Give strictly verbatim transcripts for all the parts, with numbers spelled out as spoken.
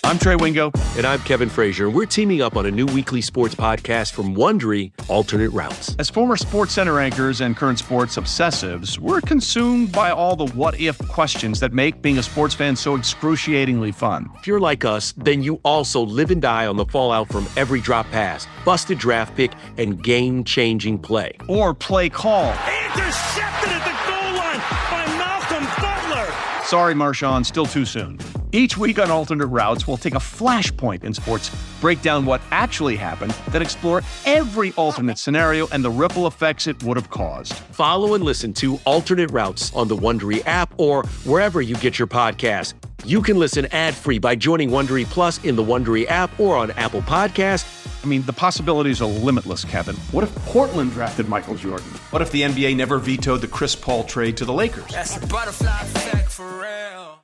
I'm Trey Wingo. And I'm Kevin Frazier. We're teaming up on a new weekly sports podcast from Wondery, Alternate Routes. As former Sports Center anchors and current sports obsessives, we're consumed by all the what-if questions that make being a sports fan so excruciatingly fun. If you're like us, then you also live and die on the fallout from every drop pass, busted draft pick, and game-changing play. Or play call. Intercepted at the goal line by Malcolm Butler. Sorry, Marshawn, still too soon. Each week on Alternate Routes, we'll take a flashpoint in sports, break down what actually happened, then explore every alternate scenario and the ripple effects it would have caused. Follow and listen to Alternate Routes on the Wondery app or wherever you get your podcasts. You can listen ad-free by joining Wondery Plus in the Wondery app or on Apple Podcasts. I mean, the possibilities are limitless, Kevin. What if Portland drafted Michael Jordan? What if the N B A never vetoed the Chris Paul trade to the Lakers? That's a butterfly effect for real.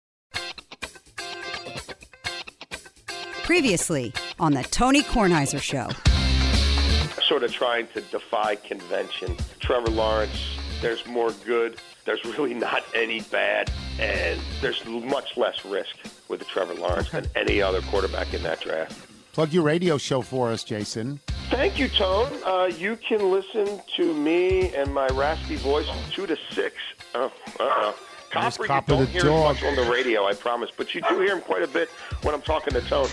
Previously on the Tony Kornheiser Show. Sort of trying to defy convention. Trevor Lawrence, there's more good. There's really not any bad. And there's much less risk with the Trevor Lawrence than any other quarterback in that draft. Plug your radio show for us, Jason. Thank you, Tone. Uh, you can listen to me and my raspy voice from two to six. Oh, uh-oh. Nice Copper, cop you of don't the hear dog. him much on the radio, I promise. But you do hear him quite a bit when I'm talking to Tone.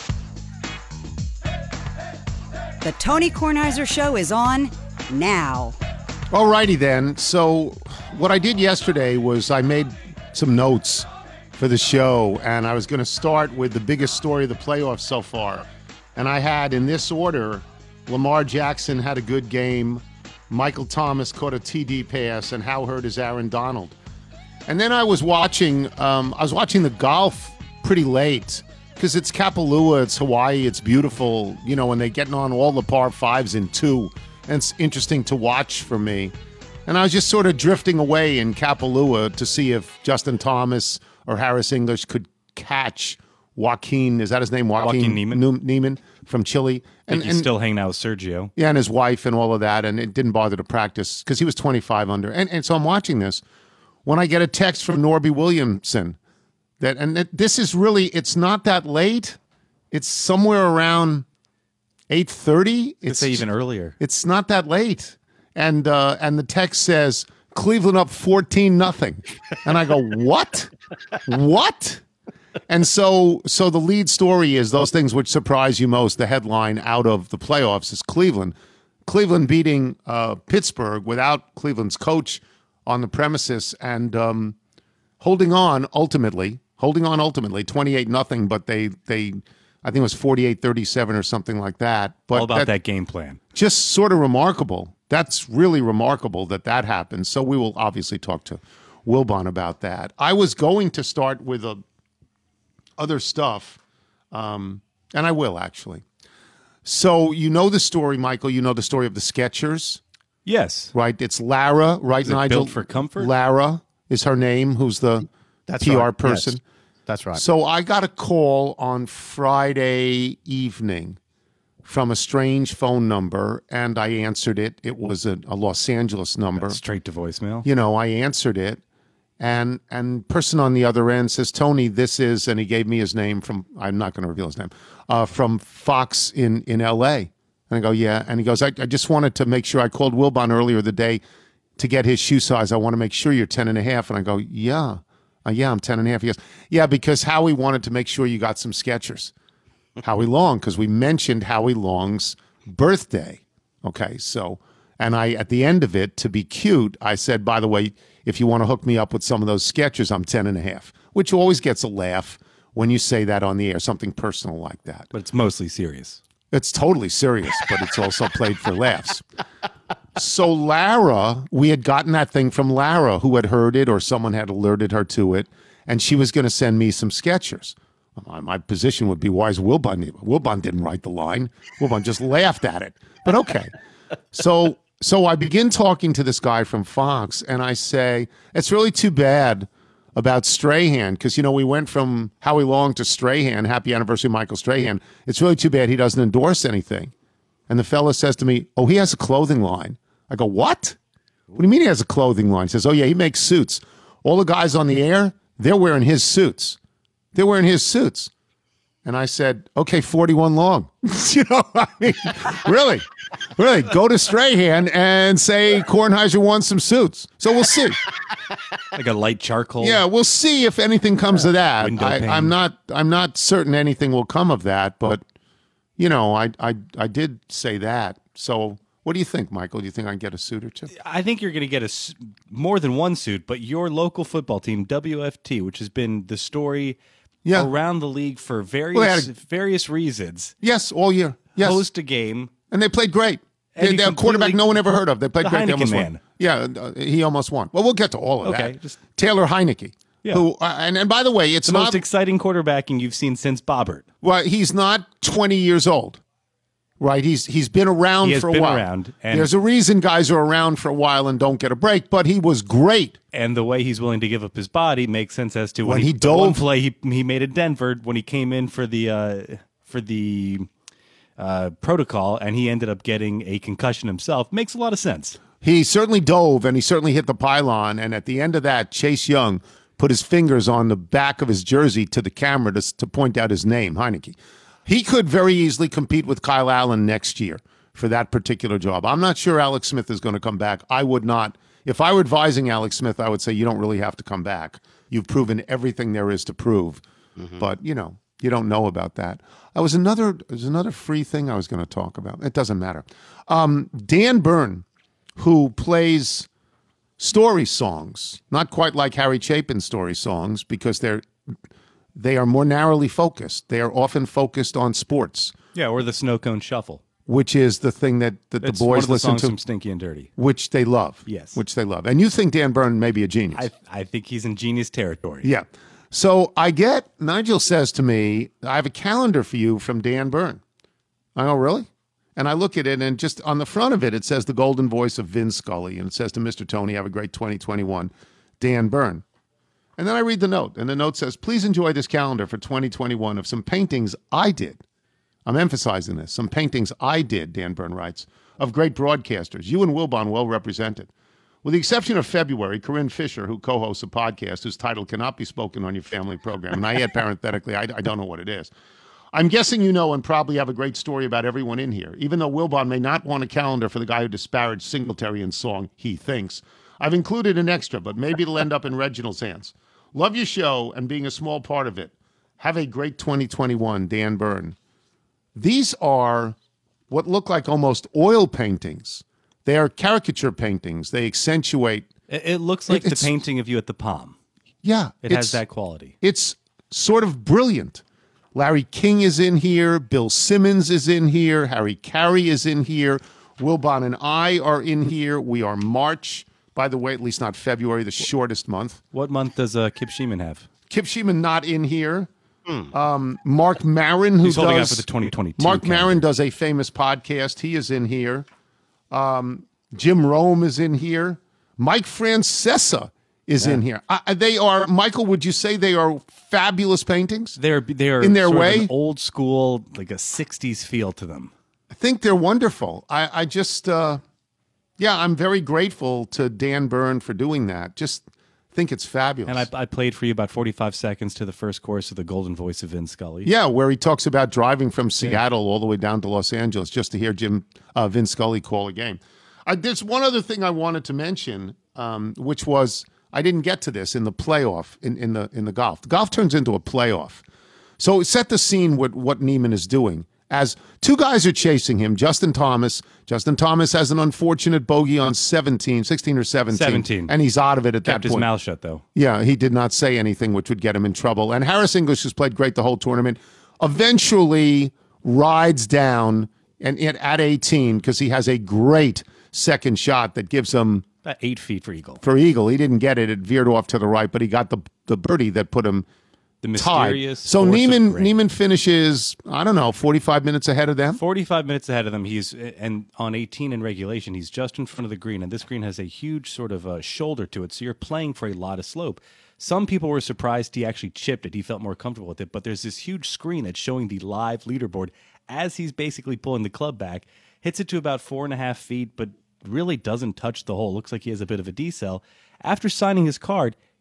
The Tony Kornheiser Show is on now. Alrighty then. So what I did yesterday was I made some notes for the show, and I was going to start with the biggest story of the playoffs so far. And I had, in this order, Lamar Jackson had a good game, Michael Thomas caught a T D pass, and how hurt is Aaron Donald? And then I was watching, um, I was watching the golf pretty late, because it's Kapalua, it's Hawaii, it's beautiful, you know, and they're getting on all the par fives in two. And it's interesting to watch for me. And I was just sort of drifting away in Kapalua to see if Justin Thomas or Harris English could catch Joaquin, is that his name? Joaquin, Joaquin Neiman. Nu- Neiman from Chile. I think he's still hanging out with Sergio. Yeah, and his wife and all of that, and it didn't bother to practice because he was twenty-five under. And, and so I'm watching this when I get a text from Norby Williamson that, and that this is really, it's not that late. It's somewhere around eight thirty. It's even earlier. It's not that late. And uh, and the text says, Cleveland up fourteen nothing. And I go, what? What? And so so the lead story is those things which surprise you most. The headline out of the playoffs is Cleveland. Cleveland beating uh, Pittsburgh without Cleveland's coach on the premises and um, holding on ultimately, holding on ultimately, twenty-eight nothing, but they, they I think it was forty-eight thirty-seven or something like that. But All about that, that game plan. Just sort of remarkable. That's really remarkable that that happened. So we will obviously talk to Wilbon about that. I was going to start with a, other stuff, um, and I will actually. So you know the story, Michael. You know the story of the Skechers. Yes. Right? It's Lara, right, Is it Nigel? Built for Comfort? Lara is her name, who's the That's P R right. person. Yes. That's right. So I got a call on Friday evening from a strange phone number, and I answered it. It was a, a Los Angeles number. That's straight to voicemail. You know, I answered it, and and person on the other end says, Tony, this is, and he gave me his name from, I'm not going to reveal his name, uh, from Fox in, in L A. And I go, yeah. And he goes, I, I just wanted to make sure, I called Wilbon earlier the day to get his shoe size. I want to make sure you're ten and a half. And I go, yeah, uh, yeah, I'm ten and a half. He goes, yeah, because Howie wanted to make sure you got some Skechers. Howie Long, because we mentioned Howie Long's birthday. Okay, so, and I, at the end of it, to be cute, I said, by the way, if you want to hook me up with some of those Skechers, I'm ten and a half, which always gets a laugh when you say that on the air, something personal like that. But it's mostly serious. It's totally serious, but it's also played for laughs. So Lara, we had gotten that thing from Lara, who had heard it or someone had alerted her to it, and she was going to send me some Skechers. My, my position would be, why is Wilbon? Wilbon didn't write the line. Wilbon just laughed at it. But okay. So so I begin talking to this guy from Fox, and I say, it's really too bad about Strahan, because, you know, we went from Howie Long to Strahan, happy anniversary, Michael Strahan. It's really too bad he doesn't endorse anything. And the fella says to me, oh, he has a clothing line. I go, what? What do you mean he has a clothing line? He says, oh, yeah, he makes suits. All the guys on the air, they're wearing his suits. They're wearing his suits. And I said, okay, forty-one long. you know, I mean, really, really, go to Strahan and say Kornheiser wants some suits. So we'll see. Like a light charcoal. Yeah, we'll see if anything comes of that. Window I, pane. I'm not, I'm not certain anything will come of that, but you know, I, I, I did say that. So what do you think, Michael? Do you think I can get a suit or two? I think you're going to get a s- more than one suit, but your local football team, W F T, which has been the story Yeah. around the league for various Well, they had a- various reasons, Yes, all year. Yes, host a game. and they played great. And They, he they're a quarterback completely- no one ever heard of. They played The great. They Heineken almost man. won. Yeah, uh, he almost won. Well, we'll get to all of Okay, that. just- Taylor Heineke, Yeah. who uh, and and by the way, it's The not most exciting quarterbacking you've seen since Bobbert. well. He's not twenty years old, right? He's he's been around He has for a been while. around, and- There's a reason guys are around for a while and don't get a break. But he was great. And the way he's willing to give up his body makes sense as to when, When he the one dove- play he he made at Denver when he came in for the uh, for the uh, protocol, and he ended up getting a concussion himself. Makes a lot of sense. He certainly dove and he certainly hit the pylon. And at the end of that, Chase Young put his fingers on the back of his jersey to the camera to, to point out his name, Heineke. He could very easily compete with Kyle Allen next year for that particular job. I'm not sure Alex Smith is going to come back. I would not. If I were advising Alex Smith, I would say you don't really have to come back. You've proven everything there is to prove. But, you know, you don't know about that. I was another, there's another free thing I was going to talk about. It doesn't matter. Um, Dan Byrne, who plays story songs, not quite like Harry Chapin story songs, because they're they are more narrowly focused. They are often focused on sports, Yeah, or the Snow Cone Shuffle. which is the thing that, that the It's one boys of the listen songs to, from Stinky and Dirty. which they love. Yes. Which they love. And you think Dan Byrne may be a genius. I I think he's in genius territory. Yeah. So I get, Nigel says to me, I have a calendar for you from Dan Byrne. I go, really? And I look at it, and just on the front of it, it says the golden voice of Vin Scully. And it says to Mister Tony, have a great twenty twenty-one, Dan Byrne. And then I read the note, and the note says, please enjoy this calendar for twenty twenty-one of some paintings I did. I'm emphasizing this. Some paintings I did, Dan Byrne writes, of great broadcasters. You and Wilbon well represented. With the exception of February, Corinne Fisher, who co-hosts a podcast whose title cannot be spoken on your family program, and I add parenthetically, I, I don't know what it is. I'm guessing you know and probably have a great story about everyone in here, even though Wilbon may not want a calendar for the guy who disparaged Singletary in song He Thinks. I've included an extra, but maybe it'll end up in Reginald's hands. Love your show and being a small part of it. Have a great twenty twenty-one, Dan Byrne. These are what look like almost oil paintings. They are caricature paintings. They accentuate. It, it looks like It- the it's- painting of you at the Palm. Yeah. It it's- has that quality. It's sort of brilliant. Larry King is in here. Bill Simmons is in here. Harry Carey is in here. Wilbon and I are in here. We are March, by the way, at least not February, the shortest month. What month does uh, Kip Sheeman have? Kip Sheeman not in here. Um, Mark Maron, who He's holding out does for the twenty twenty-two Mark calendar. Maron does a famous podcast. He is in here. Um, Jim Rome is in here. Mike Francesa is in here. Uh, they are, Michael, would you say they are fabulous paintings? They're they are In their sort of way? an old school, like a sixties feel to them. I think they're wonderful. I, I just, uh, yeah, I'm very grateful to Dan Byrne for doing that. Just think it's fabulous. And I, I played for you about forty-five seconds to the first chorus of the Golden Voice of Vin Scully. Yeah, where he talks about driving from Seattle all the way down to Los Angeles just to hear Jim uh, Vin Scully call a game. Uh, there's one other thing I wanted to mention, um, which was I didn't get to this in the playoff in, in the in the golf. The golf turns into a playoff, so set the scene with what Neiman is doing. As two guys are chasing him, Justin Thomas. Justin Thomas has an unfortunate bogey on seventeen, sixteen or seventeen, seventeen. and he's out of it at Kept that his point. mouth shut, though. Yeah, he did not say anything which would get him in trouble. And Harris English has played great the whole tournament. Eventually rides down and at at eighteen because he has a great second shot that gives him About eight feet for Eagle. for Eagle. He didn't get it; it veered off to the right, but he got the the birdie that put him The tied. mysterious. So force of Neiman grain. Neiman finishes I don't know forty-five minutes ahead of them. forty-five minutes ahead of them. He's and on eighteen in regulation, he's just in front of the green, and this green has a huge sort of uh, shoulder to it. So you're playing for a lot of slope. Some people were surprised he actually chipped it. He felt more comfortable with it, but there's this huge screen that's showing the live leaderboard as he's basically pulling the club back. Hits it to about four and a half feet, but really doesn't touch the hole. Looks like he has a bit of a decel. After signing his card,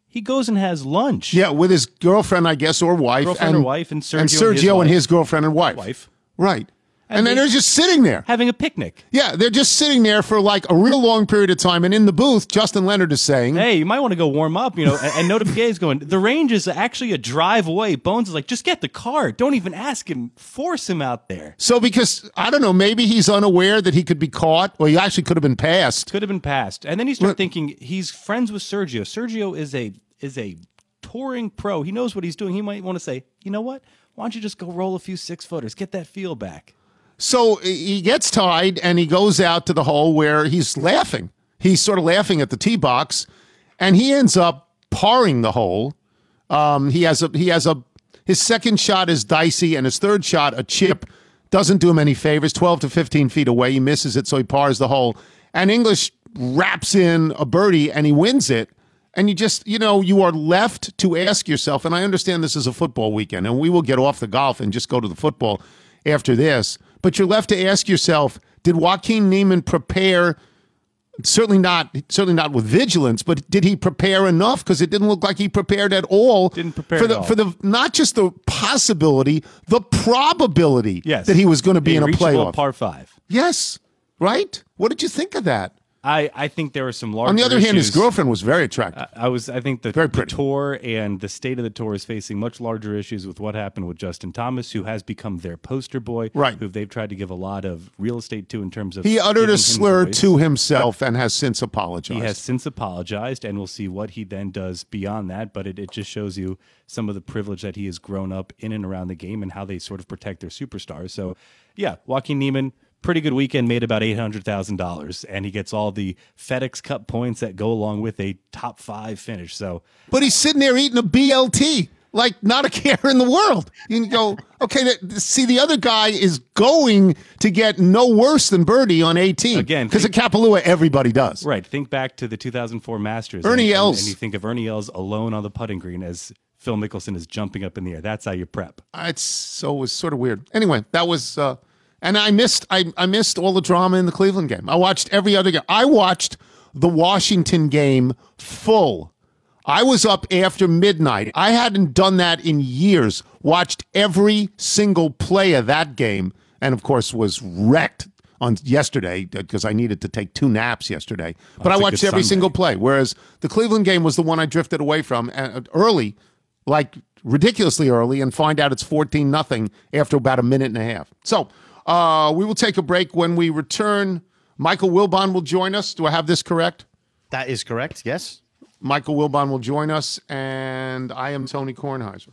He goes and has lunch. Yeah, with his girlfriend, I guess, or wife. Girlfriend and, or wife, and Sergio and, and Sergio his and wife. his girlfriend and wife. Wife. Right. And, And then they- they're just sitting there. Having a picnic. Yeah, they're just sitting there for like a real long period of time. And in the booth, Justin Leonard is saying, Hey, you might want to go warm up, you know. And, and Nota Begay is going, the range is actually a drive away. Bones is like, just get the car. Don't even ask him. Force him out there. so because, I don't know, maybe he's unaware that he could be caught, or he actually could have been passed. Could have been passed. And then you start Look- thinking he's friends with Sergio. Sergio is a is a touring pro. He knows what he's doing. He might want to say, you know what? Why don't you just go roll a few six footers? Get that feel back. So he gets tied and he goes out to the hole where he's laughing. He's sort of laughing at the tee box, and he ends up parring the hole. Um, he has a he has a his second shot is dicey, and his third shot, a chip, doesn't do him any favors. twelve to fifteen feet away, he misses it, so he pars the hole. And English wraps in a birdie, and he wins it. And you just, you know, you are left to ask yourself, and I understand this is a football weekend, and we will get off the golf and just go to the football after this. But you're left to ask yourself, did Joaquin Niemann prepare, certainly not certainly not with vigilance, but did he prepare enough? Because it didn't look like he prepared at all. Didn't prepare for at the all. for the not just the possibility, the probability Yes. that he was going to be in a reachable playoff. par five. Yes, right? What did you think of that? I, I think there are some large. On the other hand, his girlfriend was very attractive. I was. I think the, Very the pretty. tour and the state of the tour is facing much larger issues with what happened with Justin Thomas, who has become their poster boy, Right. Who they've tried to give a lot of real estate to in terms of. He uttered giving a him slur voice. to himself and has since apologized. He has since apologized, and we'll see what he then does beyond that. But it, it just shows you some of the privilege that he has grown up in and around the game and how they sort of protect their superstars. So, yeah, Joaquin Niemann, pretty good weekend, made about eight hundred thousand dollars, and he gets all the FedEx Cup points that go along with a top five finish. So, But he's sitting there eating a B L T, like not a care in the world. You go, okay, th- see, the other guy is going to get no worse than birdie on eighteen. Again, because at think- Kapalua, everybody does. right, think back to the two thousand four Masters. Ernie and, and- Els. And you think of Ernie Els alone on the putting green as Phil Mickelson is jumping up in the air. That's how you prep. It's so it was sort of weird. Anyway, that was, uh, and I missed, I, I missed all the drama in the Cleveland game. I watched every other game. I watched the Washington game full. I was up after midnight. I hadn't done that in years. Watched every single play of that game, and of course was wrecked on yesterday because I needed to take two naps yesterday. But That's I a watched good every Sunday. single play. Whereas the Cleveland game was the one I drifted away from uh, early, like ridiculously early, and find out it's fourteen nothing after about a minute and a half. So uh, we will take a break. When we return, Michael Wilbon will join us. Do I have this correct? That is correct, yes. Michael Wilbon will join us, and I am Tony Kornheiser.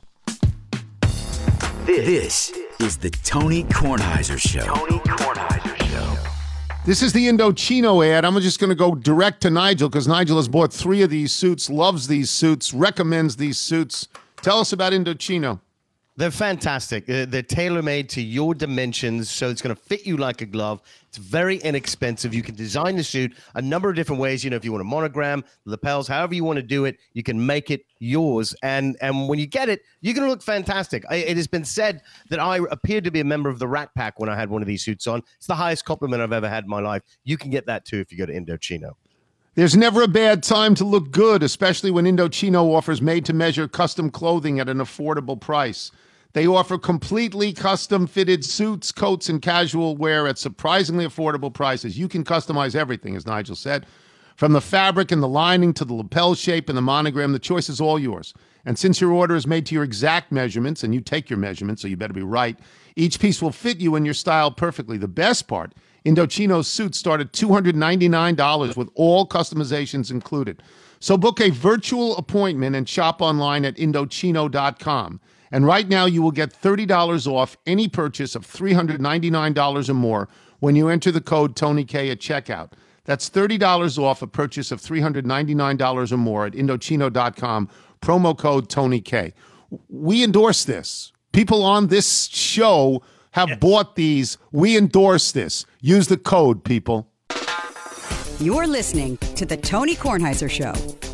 This is the Tony Kornheiser Show. Tony Kornheiser Show. This is the Indochino ad. I'm just going to go direct to Nigel because Nigel has bought three of these suits, loves these suits, recommends these suits. Tell us about Indochino. They're fantastic. Uh, They're tailor-made to your dimensions, so it's going to fit you like a glove. It's very inexpensive. You can design the suit a number of different ways. You know, if you want a monogram, lapels, however you want to do it, you can make it yours. And and when you get it, you're going to look fantastic. I, it has been said that I appeared to be a member of the Rat Pack when I had one of these suits on. It's the highest compliment I've ever had in my life. You can get that too if you go to Indochino. There's never a bad time to look good, especially when Indochino offers made-to-measure custom clothing at an affordable price. They offer completely custom-fitted suits, coats, and casual wear at surprisingly affordable prices. You can customize everything, as Nigel said. From the fabric and the lining to the lapel shape and the monogram, the choice is all yours. And since your order is made to your exact measurements, and you take your measurements, so you better be right, each piece will fit you and your style perfectly. The best part, Indochino's suits start at two hundred ninety-nine dollars with all customizations included. So book a virtual appointment and shop online at Indochino dot com. And right now you will get thirty dollars off any purchase of three hundred ninety-nine dollars or more when you enter the code Tony K at checkout. That's thirty dollars off a purchase of three hundred ninety-nine dollars or more at Indochino dot com, promo code Tony K. We endorse this. People on this show have yes. bought these. We endorse this. Use the code, people. You're listening to the Tony Kornheiser Show.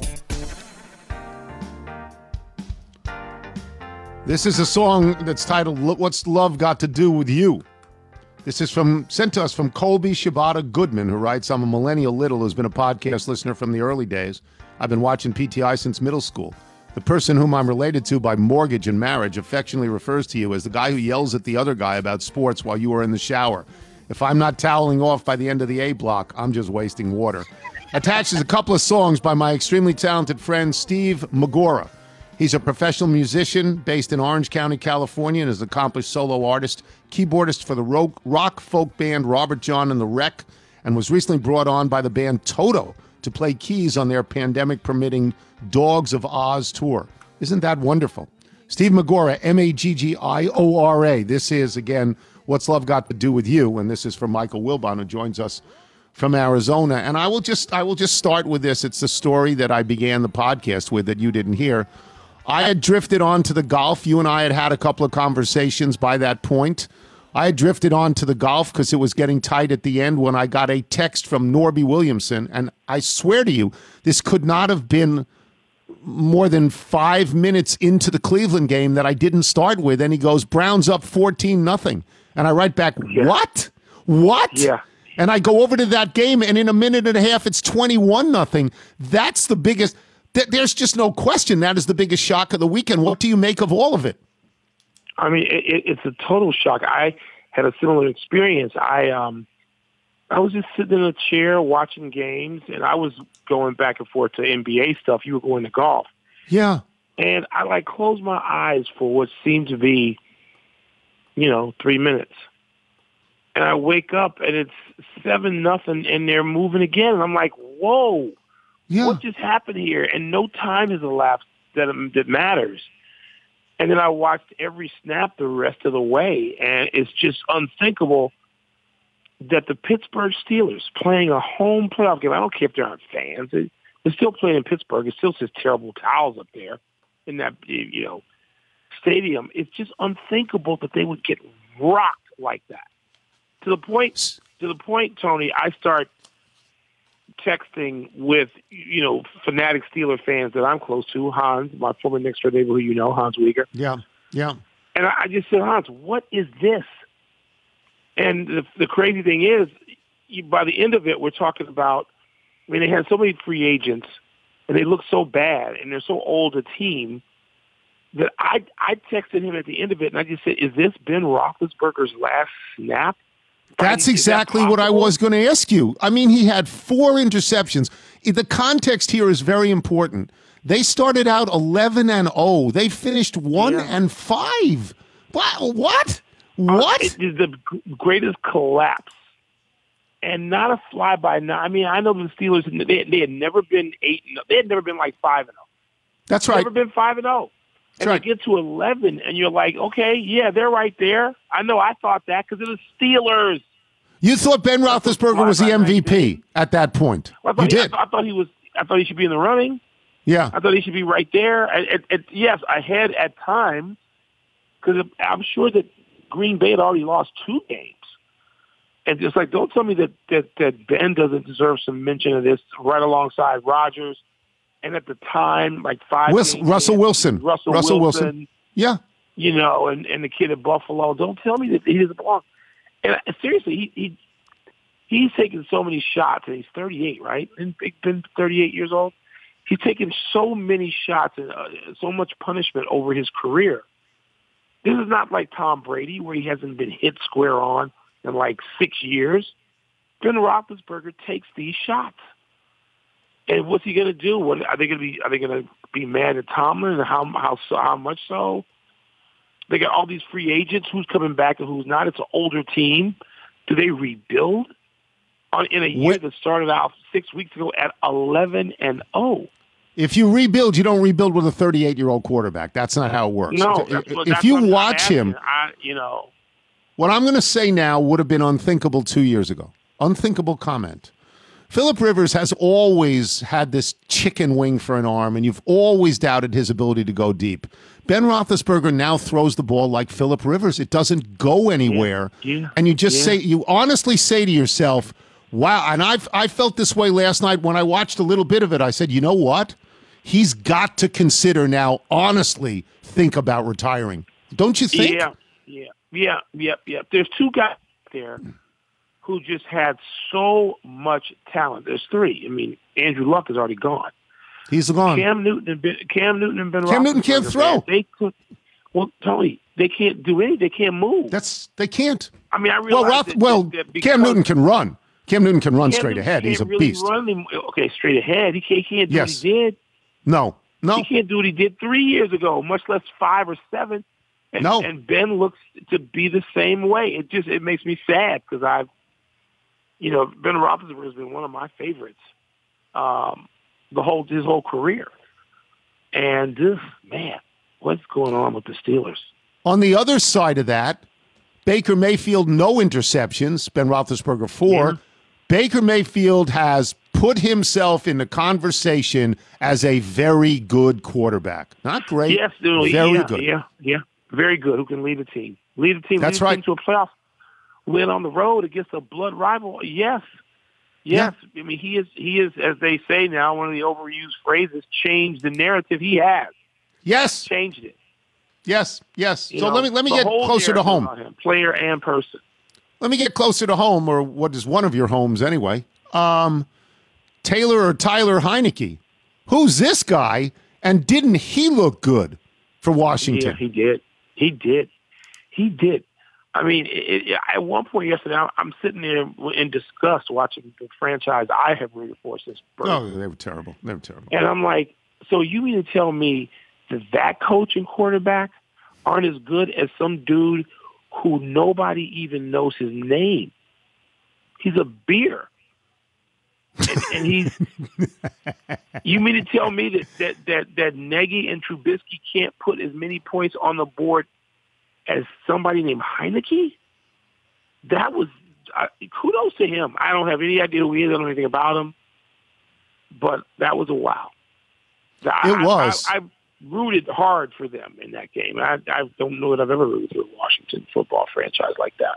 This is a song that's titled What's Love Got to Do With You? This is from sent to us from Colby Shibata Goodman, who writes, I'm a millennial little who's been a podcast listener from the early days. I've been watching P T I since middle school. The person whom I'm related to by mortgage and marriage affectionately refers to you as the guy who yells at the other guy about sports while you are in the shower. If I'm not toweling off by the end of the A block, I'm just wasting water. Attached is a couple of songs by my extremely talented friend Steve Magora. He's a professional musician based in Orange County, California, and is an accomplished solo artist, keyboardist for the rock folk band Robert John and the Wreck, and was recently brought on by the band Toto to play keys on their pandemic-permitting Dogs of Oz tour. Isn't that wonderful? Steve Magora, M A G G I O R A. This is, again, What's Love Got to Do with You? And this is from Michael Wilbon, who joins us from Arizona. And I will just I will just start with this. It's the story that I began the podcast with that you didn't hear. I had drifted on to the golf. You and I had had a couple of conversations by that point. I had drifted on to the golf because it was getting tight at the end when I got a text from Norby Williamson. And I swear to you, this could not have been more than five minutes into the Cleveland game that I didn't start with. And he goes, Browns up fourteen nothing. And I write back, yeah. what? What? Yeah. And I go over to that game, and in a minute and a half, it's twenty-one nothing. That's the biggest. Th- there's just no question. That is the biggest shock of the weekend. What do you make of all of it? I mean, it, it's a total shock. I had a similar experience. I um, I was just sitting in a chair watching games, and I was going back and forth to N B A stuff. You were going to golf. Yeah. And I, like, closed my eyes for what seemed to be, you know, three minutes. And I wake up, and it's seven nothing, and they're moving again. And I'm like, whoa, yeah. What just happened here? And no time has elapsed that, that matters. And then I watched every snap the rest of the way, and it's just unthinkable that the Pittsburgh Steelers playing a home playoff game, I don't care if there aren't fans, they're still playing in Pittsburgh. It still says terrible towels up there in that, you know, stadium. It's just unthinkable that they would get rocked like that. To the point, to the point, Tony, I start texting with, you know, fanatic Steeler fans that I'm close to, Hans, my former next door neighbor who you know, Hans Wieger. Yeah, yeah. And I just said, Hans, what is this? And the, the crazy thing is, you, by the end of it, we're talking about, I mean, they had so many free agents, and they look so bad, and they're so old a team, that I I texted him at the end of it, and I just said, is this Ben Roethlisberger's last snap? That's exactly what I was going to ask you. I mean, he had four interceptions. The context here is very important. They started out eleven and oh. They finished one Yeah. and five. What? What? What? Uh, it is the g- greatest collapse, and not a fly by night. I mean, I know the Steelers. They, they had never been eight. And, they had never been like five and zero. That's right. Never been five and zero. And right. they get to eleven, and you're like, okay, yeah, they're right there. I know. I thought that because it was Steelers. You thought Ben Roethlisberger was the M V P at that point. I thought You he, did. I, I thought he was. I thought he should be in the running. Yeah. I thought he should be right there. And, and, and yes, ahead at times, because I'm sure that Green Bay had already lost two games. And it's like, don't tell me that, that, that Ben doesn't deserve some mention of this right alongside Rodgers. And at the time, like five Wilson, games Russell in, Wilson. Russell, Russell Wilson, Wilson. Yeah. You know, and, and the kid at Buffalo. Don't tell me that he doesn't belong. And I, seriously, he, he he's taken so many shots, and he's thirty-eight, right? And Big Ben, thirty-eight years old. He's taken so many shots and uh, so much punishment over his career. This is not like Tom Brady, where he hasn't been hit square on in like six years. Ben Roethlisberger takes these shots, and what's he going to do? What are they going to be? Are they going to be mad at Tomlin? And how how so, how much so? They got all these free agents. Who's coming back and who's not? It's an older team. Do they rebuild on in a year What? that started out six weeks ago at eleven and oh? If you rebuild, you don't rebuild with a thirty-eight-year-old quarterback. That's not how it works. No, If, that's what, if that's you what I'm watch asking. him, I, you know, what I'm going to say now would have been unthinkable two years ago. Unthinkable comment. Phillip Rivers has always had this chicken wing for an arm, and you've always doubted his ability to go deep. Ben Roethlisberger now throws the ball like Phillip Rivers. It doesn't go anywhere. Yeah, yeah, and you just yeah. say, you honestly say to yourself, wow. And I've, I felt this way last night when I watched a little bit of it. I said, you know what? He's got to consider now, honestly, think about retiring. Don't you think? Yeah, yeah, yeah, yeah, yeah. There's two guys there who just had so much talent. There's three. I mean, Andrew Luck is already gone. He's gone. Cam Newton and ben, Cam Newton and Ben. Cam Newton can't Roethlisberger, throw. Man, they could. Well, Tony, they can't do anything. They can't move. That's they can't. I mean, I Well, realize Roth, that, well, that, that Cam Newton can run. Cam Newton can run Cam straight Newton ahead. He's a can't really beast. Run him, okay, straight ahead. He can't, he can't do Yes. what he did. No, no. He can't do what he did three years ago, much less five or seven. And, No. and Ben looks to be the same way. It just it makes me sad because I've, you know, Ben Roethlisberger has been one of my favorites, um, the whole his whole career. And this man, what's going on with the Steelers? On the other side of that, Baker Mayfield, no interceptions. Ben Roethlisberger, four. Yeah. Baker Mayfield has put himself in the conversation as a very good quarterback. Not great, Yes, dude, very yeah, good. Yeah, yeah, very good. Who can lead a team? Lead a team. That's lead a right. Team to a playoff win on the road against a blood rival. Yes, yes. I mean, he is. He is, as they say now, one of the overused phrases. Changed the narrative. He has. Yes, changed it. Yes, yes. You so know, let me let me the get whole closer to narrative home. about him, player and person. Let me get closer to home, or what is one of your homes anyway. Um, Taylor or Tyler Heineke. Who's this guy? And didn't he look good for Washington? Yeah, he did. He did. He did. I mean, it, it, at one point yesterday, I'm, I'm sitting there in disgust watching the franchise I have rooted for since birth. Oh, they were terrible. They were terrible. And I'm like, so you mean to tell me that that coach and quarterback aren't as good as some dude who nobody even knows his name? He's a beer. And, and he's, you mean to tell me that, that, that, that Nagy and Trubisky can't put as many points on the board as somebody named Heineke? That was, uh, kudos to him. I don't have any idea who he is. I don't know anything about him. But that was a wow. I, It was. I, I, I rooted hard for them in that game. I, I don't know that I've ever rooted for a Washington football franchise like that.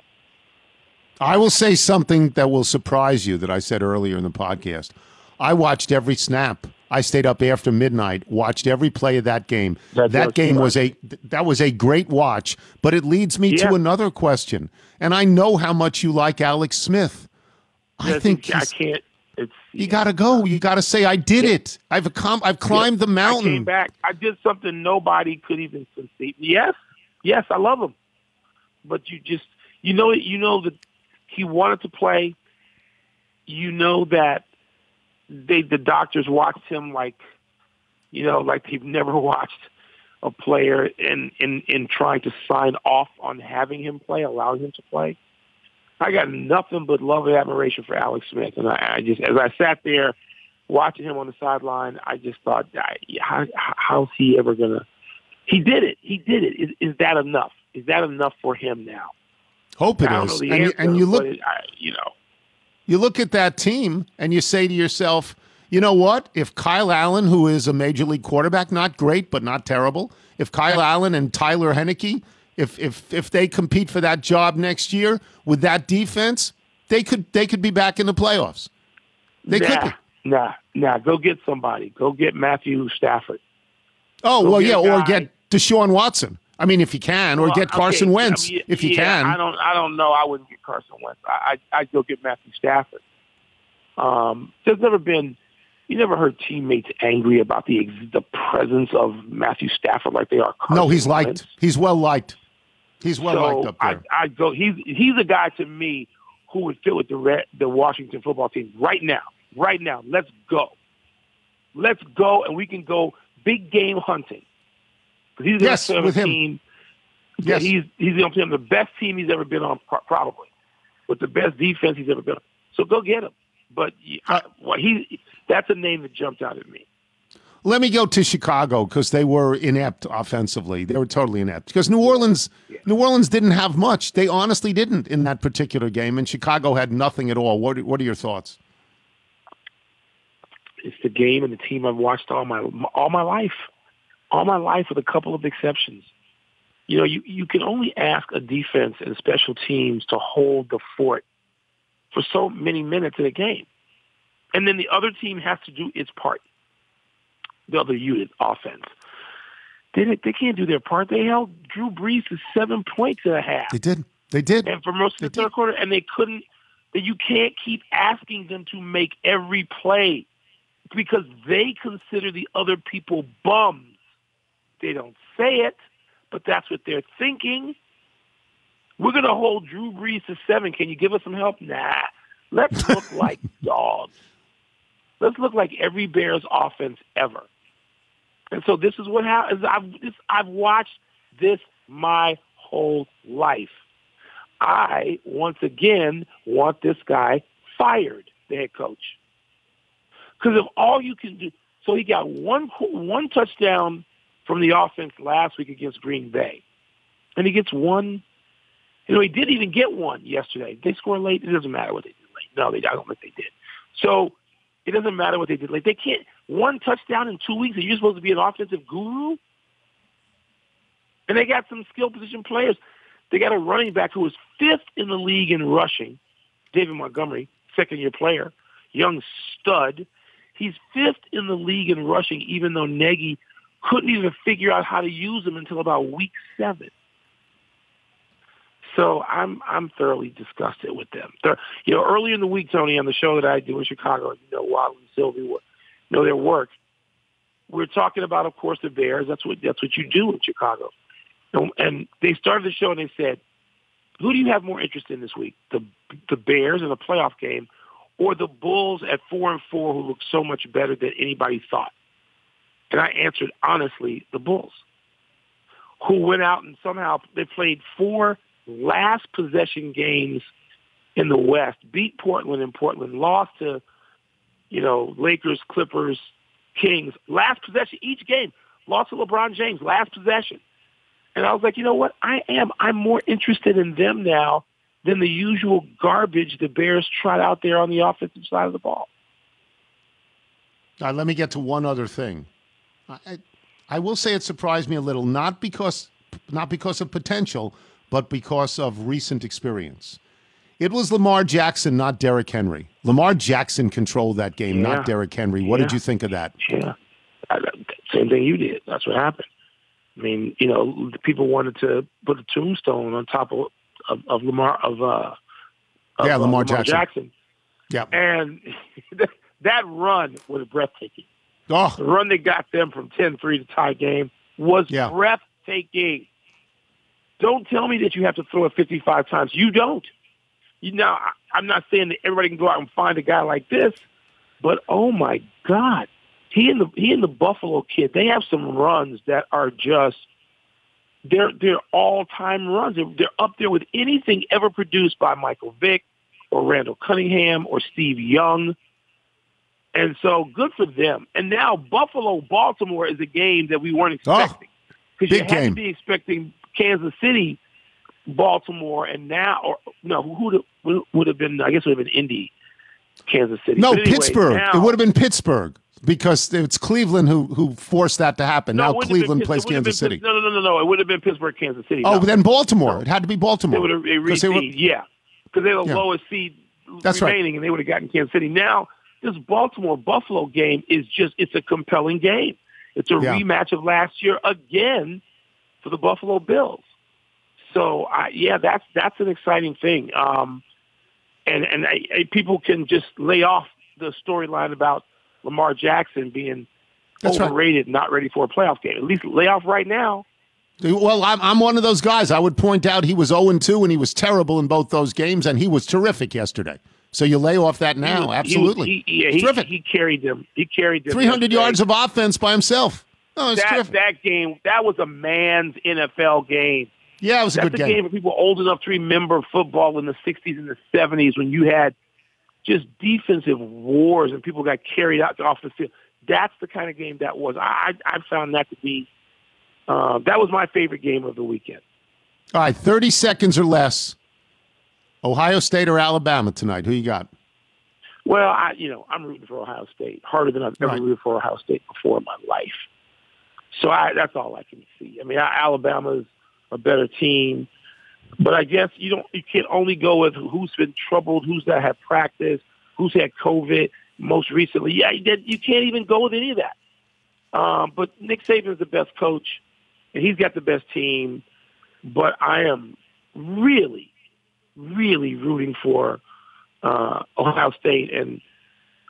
I will say something that will surprise you that I said earlier in the podcast. I watched every snap. I stayed up after midnight, watched every play of that game. That that does game too was a that was a great watch, but it leads me Yeah. to another question. And I know how much you like Alex Smith. I Yes, think I he's- can't. It's you got to go. You got to say I did it. I've com- I've climbed the I came mountain. back. I did something nobody could even conceive. Yes, yes, I love him, but you just you know you know that he wanted to play. You know that they the doctors watched him like you know like they've never watched a player in in in trying to sign off on having him play, allowing him to play. I got nothing but love and admiration for Alex Smith, and I, I just, as I sat there watching him on the sideline, I just thought, how, how's he ever gonna? He did it. He did it. Is, is that enough? Is that enough for him now? Hope it I don't is. know the And you, answer, and you look, but it, I, you know, you look at that team, and you say to yourself, you know what? If Kyle Allen, who is a major league quarterback, not great but not terrible, if Kyle Allen and Tyler Heineke, if if if they compete for that job next year with that defense, they could they could be back in the playoffs. They nah, could be. Nah, nah. Go get somebody. Go get Matthew Stafford. Oh Go well, get yeah, a or guy- get Deshaun Watson. I mean, if you can, or Well, get Carson okay, Wentz I mean, if you yeah, can. I don't. I don't know. I wouldn't get Carson Wentz. I, I I'd go get Matthew Stafford. Um, there's never been. You never heard teammates angry about the the presence of Matthew Stafford like they are. Carson No, he's liked. Wentz. He's well liked. He's well so liked up there. I, I go. He's he's a guy to me who would fit with the Red, the Washington football team right now. Right now, let's go. Let's go, and we can go big game hunting. 'Cause he's Yes, on a with him. team. Yes. he's he's going to be on the best team he's ever been on, pro- probably, with the best defense he's ever been on. So go get him. But Uh, I, well, he that's a name that jumped out at me. Let me go to Chicago because they were inept offensively. They were totally inept because New Orleans, New Orleans didn't have much. They honestly didn't in that particular game, and Chicago had nothing at all. What What are your thoughts? It's the game and the team I've watched all my all my life, all my life, with a couple of exceptions. You know, you, you can only ask a defense and special teams to hold the fort for so many minutes in a game, and then the other team has to do its part. The other unit, offense, they they can't do their part. They held Drew Brees to seven points and a half. They did. They did. And for most of the They third quarter, and they couldn't. That you can't keep asking them to make every play. because they consider the other people bums. They don't say it, but that's what they're thinking. We're going to hold Drew Brees to seven. Can you give us some help? Nah. Let's look like dogs. Let's look like every Bears offense ever. And so this is what happens. I've, this, I've watched this my whole life. I, once again, want this guy fired, the head coach. Because if all you can do, so he got one one touchdown from the offense last week against Green Bay. And he gets one, you know, he didn't even get one yesterday. They score late. It doesn't matter what they did late. No, they, I don't think they did. So it doesn't matter what they did late. They can't, one touchdown in two weeks, and you're supposed to be an offensive guru? And they got some skill position players. They got a running back who was fifth in the league in rushing, David Montgomery, second-year player, young stud. He's fifth in the league in rushing, even though Nagy couldn't even figure out how to use him until about week seven. So I'm I'm thoroughly disgusted with them. They're, you know, earlier in the week, Tony, on the show that I do in Chicago, you know, Waddle and Sylvie know their work. We're talking about, of course, the Bears. That's what that's what you do in Chicago. And, and they started the show and they said, "Who do you have more interest in this week? The the Bears in a playoff game, or the Bulls at four and four, who look so much better than anybody thought?" And I answered honestly, the Bulls, who went out and somehow they played four last possession games in the West, beat Portland in Portland, lost to, you know, Lakers, Clippers, Kings, last possession each game, lost to LeBron James, last possession. And I was like, you know what? I am. I'm more interested in them now than the usual garbage the Bears trot out there on the offensive side of the ball. All right, let me get to one other thing. I, I will say it surprised me a little, not because not because of potential, but because of recent experience. It was Lamar Jackson, not Derrick Henry. Lamar Jackson controlled that game, yeah. not Derrick Henry. What yeah. did you think of that? Yeah, I, same thing you did. That's what happened. I mean, you know, the people wanted to put a tombstone on top of of, of Lamar of, uh, of yeah, Lamar, uh, Lamar Jackson. Jackson. Yeah, and that run was breathtaking. Oh. The run that got them from ten three to tie game was yeah. breathtaking. Don't tell me that you have to throw it fifty-five times. You don't. You know, I, I'm not saying that everybody can go out and find a guy like this, but oh my God, he and the he and the Buffalo kid, they have some runs that are just they're they're all time runs. They're, they're up there with anything ever produced by Michael Vick or Randall Cunningham or Steve Young. And so good for them. And now Buffalo-Baltimore is a game that we weren't expecting. Because oh, you had game. to be expecting Kansas City, Baltimore, and now, or no, who would would have been, I guess it would have been Indy, Kansas City. No, anyway, Pittsburgh. Now, it would have been Pittsburgh because it's Cleveland who, who forced that to happen. No, now Cleveland plays Kansas City. No, no, no, no, no. It would have been Pittsburgh, Kansas City. Oh, no. then Baltimore. No. It had to be Baltimore. They would have a they were, yeah, because they're the yeah. lowest seed That's remaining, right. and they would have gotten Kansas City. Now, this Baltimore-Buffalo game is just, it's a compelling game. It's a yeah. rematch of last year again for the Buffalo Bills. So, I, yeah, that's that's an exciting thing. Um, and and I, I, people can just lay off the storyline about Lamar Jackson being that's overrated, right. not ready for a playoff game. At least lay off right now. Well, I'm, I'm one of those guys. I would point out he was oh and two, and he was terrible in both those games, and he was terrific yesterday. So you lay off that now, he, absolutely. He, he, yeah, he, terrific. He carried them. He carried them. three hundred yesterday. yards of offense by himself. Oh, it's that, terrific. that game, that was a man's N F L game. Yeah, it was a That's good a game. game for people old enough to remember football in the sixties and the seventies when you had just defensive wars and people got carried out off the field. That's the kind of game that was. I, I found that to be, uh, that was my favorite game of the weekend. All right, thirty seconds or less. Ohio State or Alabama tonight? Who you got? Well, I, you know, I'm rooting for Ohio State harder than I've ever right. rooted for Ohio State before in my life. So I, that's all I can see. I mean, Alabama's a better team, but I guess you don't. You can only go with who's been troubled, who's that had practice, who's had COVID most recently. Yeah, you can't even go with any of that. Um, but Nick Saban's the best coach, and he's got the best team. But I am really, really rooting for uh, Ohio State, and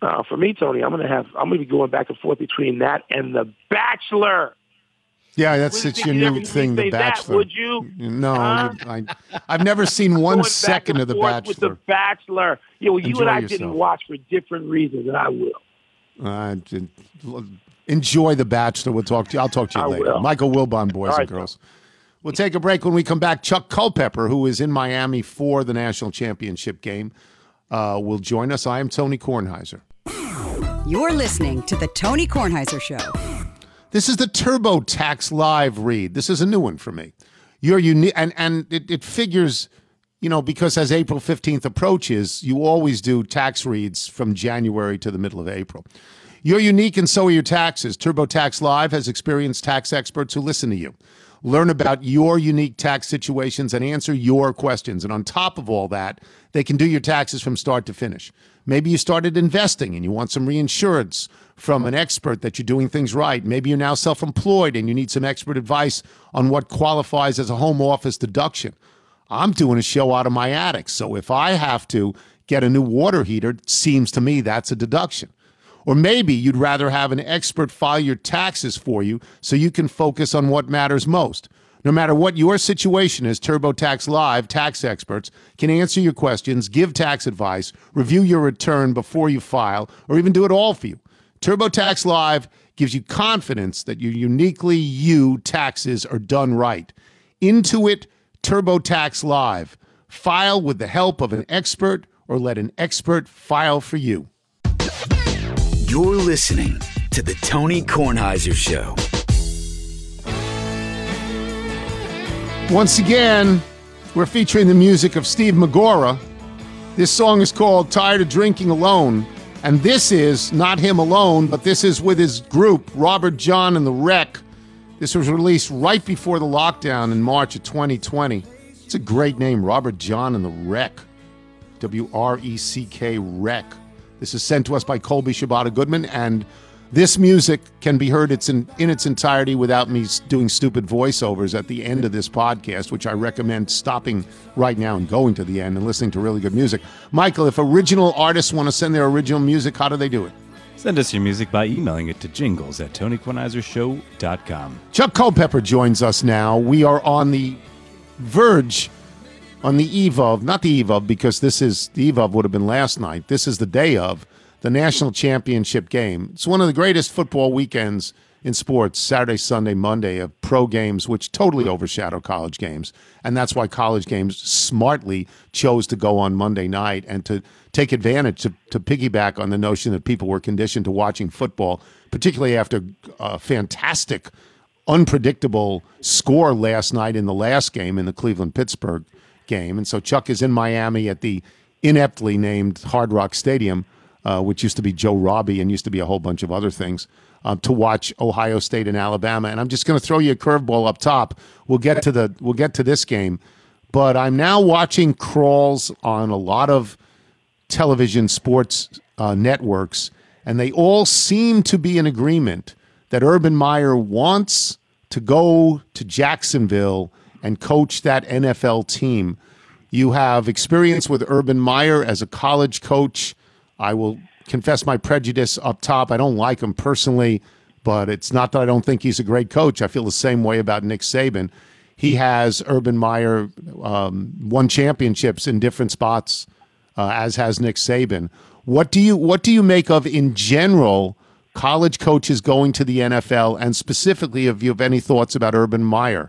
Uh, for me, Tony, I'm going to have I'm going to be going back and forth between that and The Bachelor. Yeah, that's Wouldn't it's you your ever new thing, The say that, Bachelor. would you? No, Huh? I, I've never seen one Going back second and of The forth Bachelor. With The Bachelor. Yeah, well, you Enjoy and I yourself. didn't watch for different reasons, and I will. Uh, enjoy The Bachelor. We'll talk to you. I'll talk to you I later. will. Michael Wilbon, boys All right, and girls. We'll take a break. When we come back, Chuck Culpepper, who is in Miami for the national championship game, uh, will join us. I am Tony Kornheiser. You're listening to The Tony Kornheiser Show. This is the TurboTax Live read. This is a new one for me. You're unique, and, and it, it figures, you know, because as April fifteenth approaches, you always do tax reads from January to the middle of April. You're unique, and so are your taxes. TurboTax Live has experienced tax experts who listen to you, learn about your unique tax situations, and answer your questions. And on top of all that, they can do your taxes from start to finish. Maybe you started investing and you want some reinsurance from an expert that you're doing things right. Maybe you're now self-employed and you need some expert advice on what qualifies as a home office deduction. I'm doing a show out of my attic, so if I have to get a new water heater, it seems to me that's a deduction. Or maybe you'd rather have an expert file your taxes for you so you can focus on what matters most. No matter what your situation is, TurboTax Live tax experts can answer your questions, give tax advice, review your return before you file, or even do it all for you. TurboTax Live gives you confidence that your uniquely you taxes are done right. Intuit TurboTax Live. File with the help of an expert or let an expert file for you. You're listening to The Tony Kornheiser Show. Once again, we're featuring the music of Steve Magora. This song is called Tired of Drinking Alone. And this is not him alone, but this is with his group, Robert John and the Wreck. This was released right before the lockdown in March of twenty twenty. It's a great name, Robert John and the Wreck. W R E C K, Wreck. This is sent to us by Colby Shabata Goodman, and this music can be heard it's in, in its entirety without me doing stupid voiceovers at the end of this podcast, which I recommend stopping right now and going to the end and listening to really good music. Michael, if original artists want to send their original music, how do they do it? Send us your music by emailing it to jingles at tony kornheiser show dot com. Chuck Culpepper joins us now. We are on the verge, on the eve of, not the eve of, because this is, the eve of would have been last night. This is the day of the national championship game. It's one of the greatest football weekends in sports, Saturday, Sunday, Monday, of pro games, which totally overshadow college games. And that's why college games smartly chose to go on Monday night and to take advantage, to, to piggyback on the notion that people were conditioned to watching football, particularly after a fantastic, unpredictable score last night in the last game, in the Cleveland-Pittsburgh game. And so Chuck is in Miami at the ineptly named Hard Rock Stadium, Uh, which used to be Joe Robbie and used to be a whole bunch of other things, uh, to watch Ohio State and Alabama. And I'm just going to throw you a curveball up top. We'll get to the we'll get to this game, but I'm now watching crawls on a lot of television sports uh, networks, and they all seem to be in agreement that Urban Meyer wants to go to Jacksonville and coach that N F L team. You have experience with Urban Meyer as a college coach. I will confess my prejudice up top. I don't like him personally, but it's not that I don't think he's a great coach. I feel the same way about Nick Saban. He has, Urban Meyer, um, won championships in different spots, uh, as has Nick Saban. What do you what do you make of, in general, college coaches going to the N F L, and specifically, if you have any thoughts about Urban Meyer?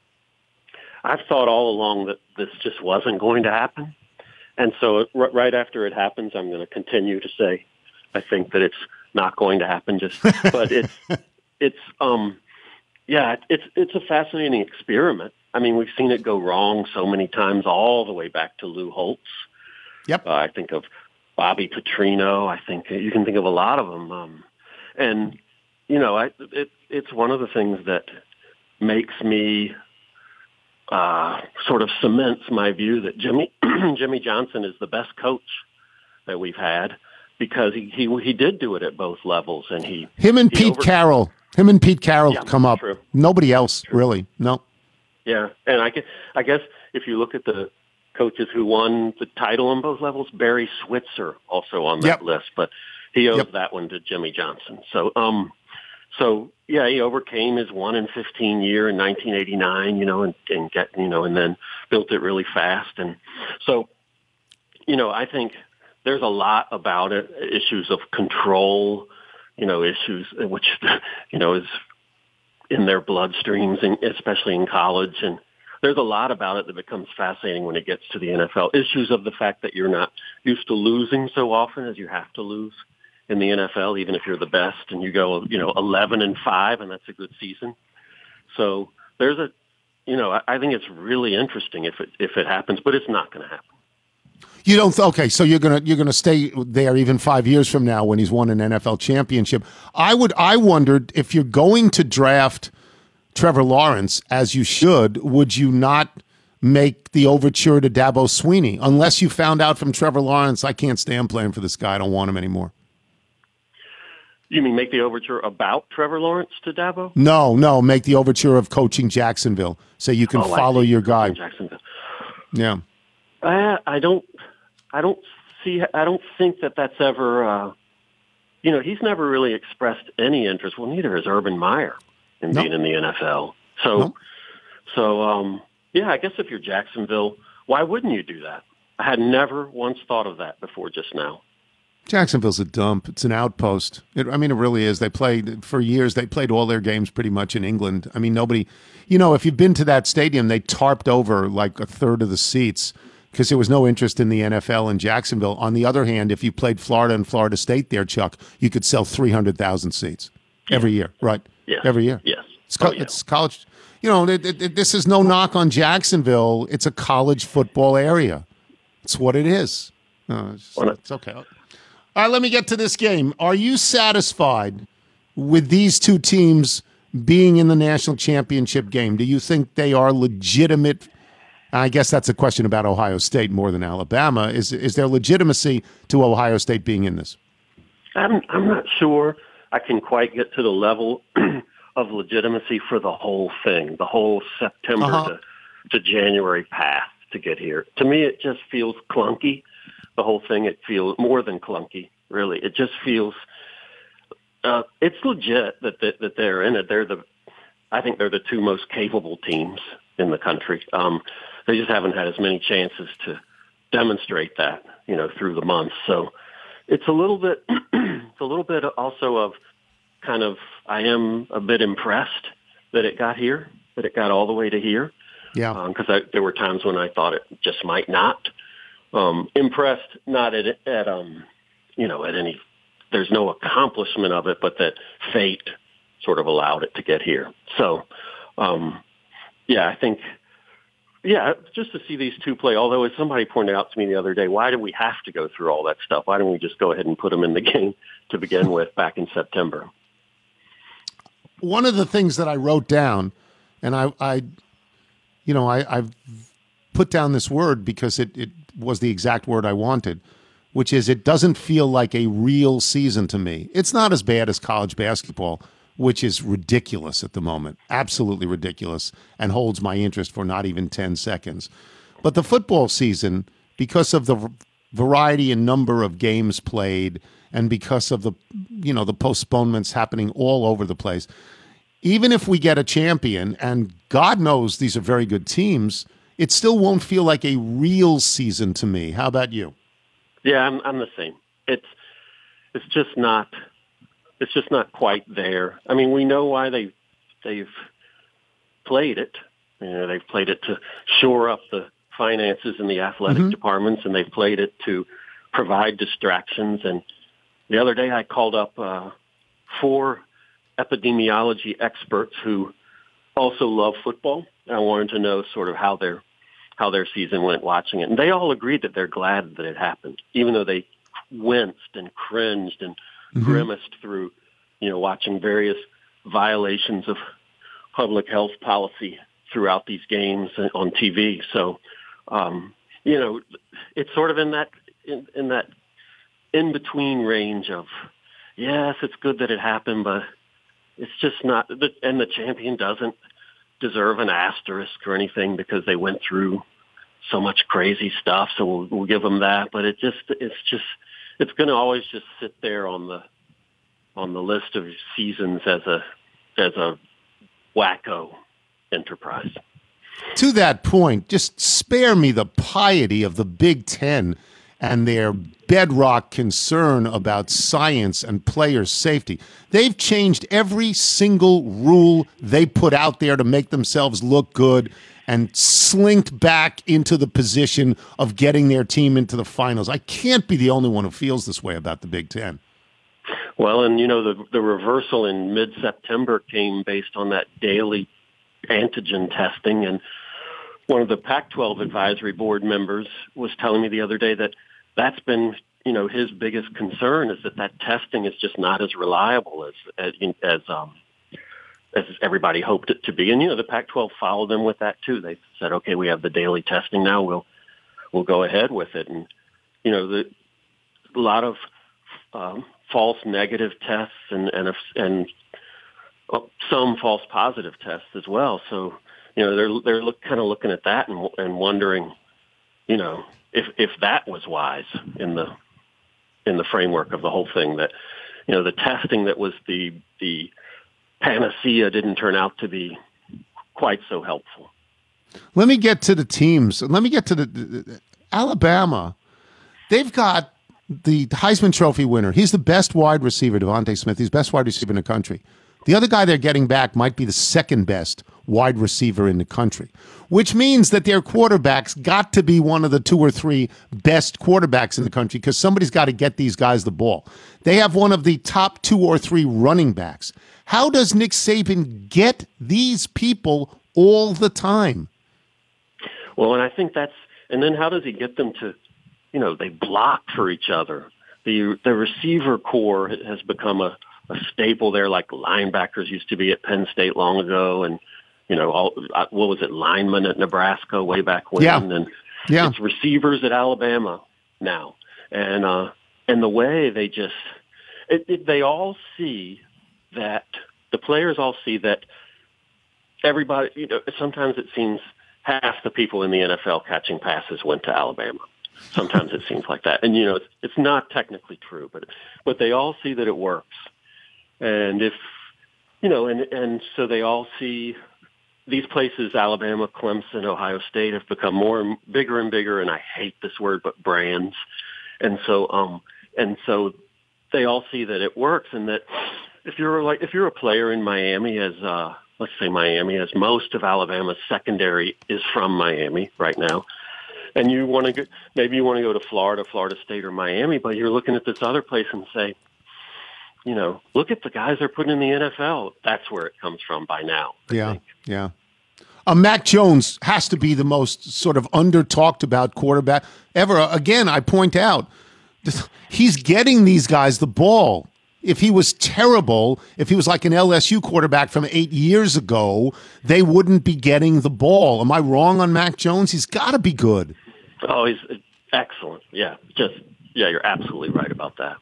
I've thought all along that this just wasn't going to happen. And so r- right after it happens, I'm going to continue to say, I think that it's not going to happen. Just, but it's, it's, um, yeah, it's, it's a fascinating experiment. I mean, we've seen it go wrong so many times, all the way back to Lou Holtz. Yep. Uh, I think of Bobby Petrino. I think you can think of a lot of them. Um, and, you know, I, it, it's one of the things that makes me Uh, sort of cements my view that Jimmy Jimmy Johnson is the best coach that we've had, because he he, he did do it at both levels, and he him and he Pete over- Carroll, him and Pete Carroll Yeah, come up. true. Nobody else really. No. Yeah, and I guess, I guess if you look at the coaches who won the title on both levels, Barry Switzer also on that Yep. list, but He owes Yep. that one to Jimmy Johnson. So, um, so yeah, he overcame his one in fifteen year in nineteen eighty-nine, you know, and, and get, you know, and then built it really fast. And so, you know, I think there's a lot about it, issues of control, you know, issues which, you know, is in their bloodstreams, and especially in college. And there's a lot about it that becomes fascinating when it gets to the N F L. Issues of the fact that you're not used to losing so often as you have to lose in the N F L, even if you're the best and you go, you know, eleven and five, and that's a good season. So there's a, you know, I, I think it's really interesting if it, if it happens, but it's not going to happen. You don't th- okay, so you're gonna you're gonna stay there even five years from now when he's won an N F L championship. I would I wondered if you're going to draft Trevor Lawrence, as you should, would you not make the overture to Dabo Swinney unless you found out from Trevor Lawrence, I can't stand playing for this guy, I don't want him anymore? You mean make the overture about Trevor Lawrence to Dabo? No, no, make the overture of coaching Jacksonville so you can Oh, I follow see. your guy. Jacksonville. Yeah. I, I don't, I don't see, I don't think that that's ever, uh, you know, he's never really expressed any interest. Well, neither has Urban Meyer in No. being in the N F L. So, No. so, um, yeah, I guess if you're Jacksonville, why wouldn't you do that? I had never once thought of that before just now. Jacksonville's a dump. It's an outpost. It, I mean, it really is. They played for years. They played all their games pretty much in England. I mean, nobody, you know, if you've been to that stadium, they tarped over like a third of the seats because there was no interest in the N F L in Jacksonville. On the other hand, if you played Florida and Florida State there, Chuck, you could sell three hundred thousand seats every year, right? Yes. Every year. Yes. It's, co- Oh, yeah. it's college. You know, it, it, it- this is no knock on Jacksonville. It's a college football area. It's what it is. No, it's, it's okay. All right, let me get to this game. Are you satisfied with these two teams being in the national championship game? Do you think they are legitimate? I guess that's a question about Ohio State more than Alabama. Is is there legitimacy to Ohio State being in this? I'm, I'm not sure I can quite get to the level of legitimacy for the whole thing, the whole September Uh-huh. to, to January path to get here. To me, it just feels clunky. The whole thing, it feels more than clunky, really. It just feels, uh, it's legit that, that that they're in it. They're the, I think they're the two most capable teams in the country. Um, they just haven't had as many chances to demonstrate that, you know, through the months. So it's a little bit, it's a little bit also of kind of, I am a bit impressed that it got here, that it got all the way to here. Yeah. Because um, there were times when I thought it just might not. Um, impressed, not at, at um, you know, at any, there's no accomplishment of it, but that fate sort of allowed it to get here. So, um, yeah, I think, yeah, just to see these two play, although as somebody pointed out to me the other day, why do we have to go through all that stuff? Why don't we just go ahead and put them in the game to begin with back in September? One of the things that I wrote down, and I, I you know, I, I've put down this word because it, it was the exact word I wanted, which is it doesn't feel like a real season to me. It's not as bad as college basketball, which is ridiculous at the moment, absolutely ridiculous, and holds my interest for not even ten seconds. But the football season, because of the v- variety and number of games played, and because of the, you know, the postponements happening all over the place, even if we get a champion, and God knows these are very good teams, it still won't feel like a real season to me. How about you? Yeah, I'm, I'm the same. It's it's just not it's just not quite there. I mean, we know why they they've played it. You know, they've played it to shore up the finances in the athletic Mhm. departments, and they've played it to provide distractions. And the other day, I called up uh, four epidemiology experts who also love football. I wanted to know sort of how their how their season went watching it. And they all agreed that they're glad that it happened, even though they winced and cringed and Mhm. grimaced through, you know, watching various violations of public health policy throughout these games on T V. So, um, you know, it's sort of in that in, in that in between range of, yes, it's good that it happened, but it's just not. And the champion doesn't deserve an asterisk or anything because they went through so much crazy stuff. So we'll, we'll give them that. But it just, it's just, it's going to always just sit there on the on the list of seasons as a as a wacko enterprise. To that point, just spare me the piety of the Big Ten and their bedrock concern about science and player safety. They've changed every single rule they put out there to make themselves look good and slinked back into the position of getting their team into the finals. I can't be the only one who feels this way about the Big Ten. Well, and, you know, the the reversal in mid-September came based on that daily antigen testing. And one of the Pac twelve advisory board members was telling me the other day that that's been, you know, his biggest concern is that that testing is just not as reliable as as, as um as everybody hoped it to be. And, you know, the Pac twelve followed them with that too. They said, okay, we have the daily testing now. We'll, we'll go ahead with it. And, you know, the, a lot of um, false negative tests and, and, and well, some false positive tests as well. So, you know, they're, they're look, kind of looking at that and, and wondering, you know, if, if that was wise in the, in the framework of the whole thing, that, you know, the testing that was the, the, panacea didn't turn out to be quite so helpful. Let me get to the teams. Let me get to the, the Alabama. They've got the Heisman Trophy winner. He's the best wide receiver, Devontae Smith. He's the best wide receiver in the country. The other guy they're getting back might be the second best wide receiver in the country, which means that their quarterbacks got to be one of the two or three best quarterbacks in the country because somebody's got to get these guys the ball. They have one of the top two or three running backs. How does Nick Saban get these people all the time? Well, and I think that's, and then how does he get them to, you know, they block for each other. The the receiver core has become a, a staple there, like linebackers used to be at Penn State long ago, and, you know, all, what was it, linemen at Nebraska way back when, yeah. and yeah. it's receivers at Alabama now. And, uh, and the way they just, it, it, they all see that the players all see that everybody, you know, sometimes it seems half the people in the N F L catching passes went to Alabama. Sometimes it seems like that. And, you know, it's, it's not technically true, but, but they all see that it works. And if, you know, and, and so they all see these places, Alabama, Clemson, Ohio State, have become more and bigger and bigger. And I hate this word, but brands. And so, um, and so they all see that it works, and that if you're like, if you're a player in Miami, as, uh, let's say Miami, as most of Alabama's secondary is from Miami right now, and you want to go, maybe you want to go to Florida, Florida State, or Miami, but you're looking at this other place and say, you know, look at the guys they're putting in the N F L. That's where it comes from by now. I yeah, think. yeah. Uh, Mac Jones has to be the most sort of under-talked about quarterback ever. Again, I point out, he's getting these guys the ball. If he was terrible, if he was like an L S U quarterback from eight years ago, they wouldn't be getting the ball. Am I wrong on Mac Jones? He's got to be good. Oh, he's excellent. Yeah, just yeah, you're absolutely right about that.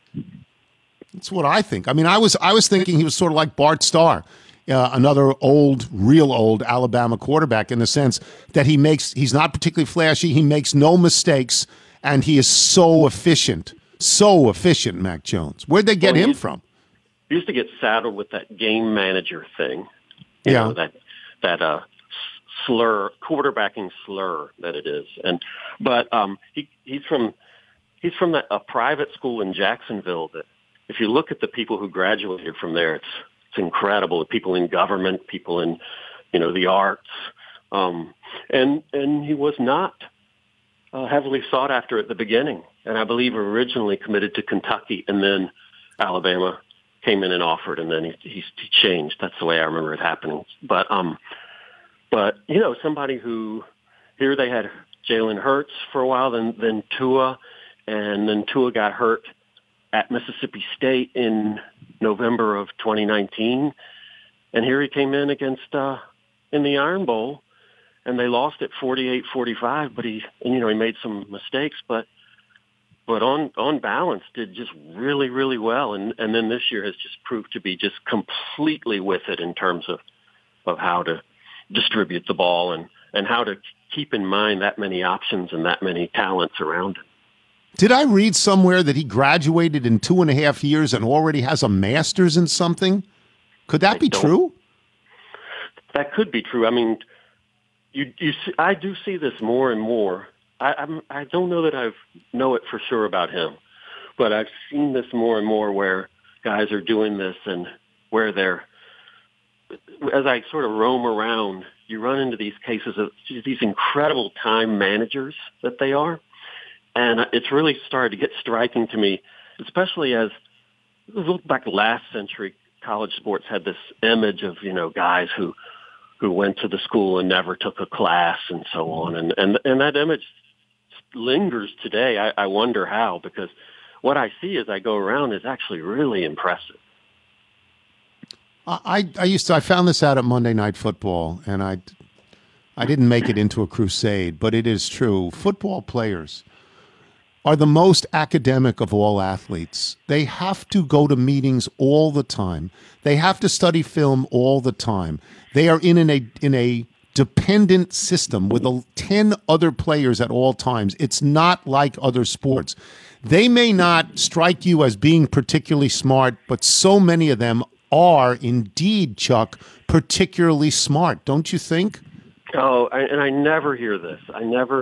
That's what I think. I mean, I was I was thinking he was sort of like Bart Starr, uh, another old, real old Alabama quarterback, in the sense that he makes he's not particularly flashy. He makes no mistakes, and he is so efficient. So efficient, Mac Jones. Where'd they get well, him used, from? He used to get saddled with that game manager thing. You yeah. know, that that uh, slur, quarterbacking slur that it is. And but um, he he's from he's from that, a private school in Jacksonville. That if you look at the people who graduated from there, it's it's incredible. People in government, people in you know the arts, um, and and he was not uh, heavily sought after at the beginning. And I believe originally committed to Kentucky, and then Alabama came in and offered, and then he, he, he changed. That's the way I remember it happening. But, um, but you know, somebody who here they had Jalen Hurts for a while, then then Tua, and then Tua got hurt at Mississippi State in November of twenty nineteen, and here he came in against uh, in the Iron Bowl, and they lost at forty-eight forty-five. But he, and, you know, he made some mistakes, but. But on, on balance, did just really, really well. And, and then this year has just proved to be just completely with it in terms of, of how to distribute the ball and, and how to keep in mind that many options and that many talents around him. Did I read somewhere that he graduated in two and a half years and already has a master's in something? Could that I be true? That could be true. I mean, you, you see, I do see this more and more. I, I'm, I don't know that I know it for sure about him, but I've seen this more and more where guys are doing this and where they're, as I sort of roam around, you run into these cases of these incredible time managers that they are. And it's really started to get striking to me, especially as, look back last century, college sports had this image of, you know, guys who, who went to the school and never took a class and so on. And, and, and that image lingers today. I, I wonder how, because what I see as I go around is actually really impressive. I, I used to, I found this out at Monday Night Football, and I, I didn't make it into a crusade, but it is true. Football players are the most academic of all athletes. They have to go to meetings all the time. They have to study film all the time. They are in, an, a, in a dependent system with a, ten other players at all times. It's not like other sports. They may not strike you as being particularly smart, but so many of them are indeed, Chuck, particularly smart, don't you think? Oh, I, and I never hear this. I never,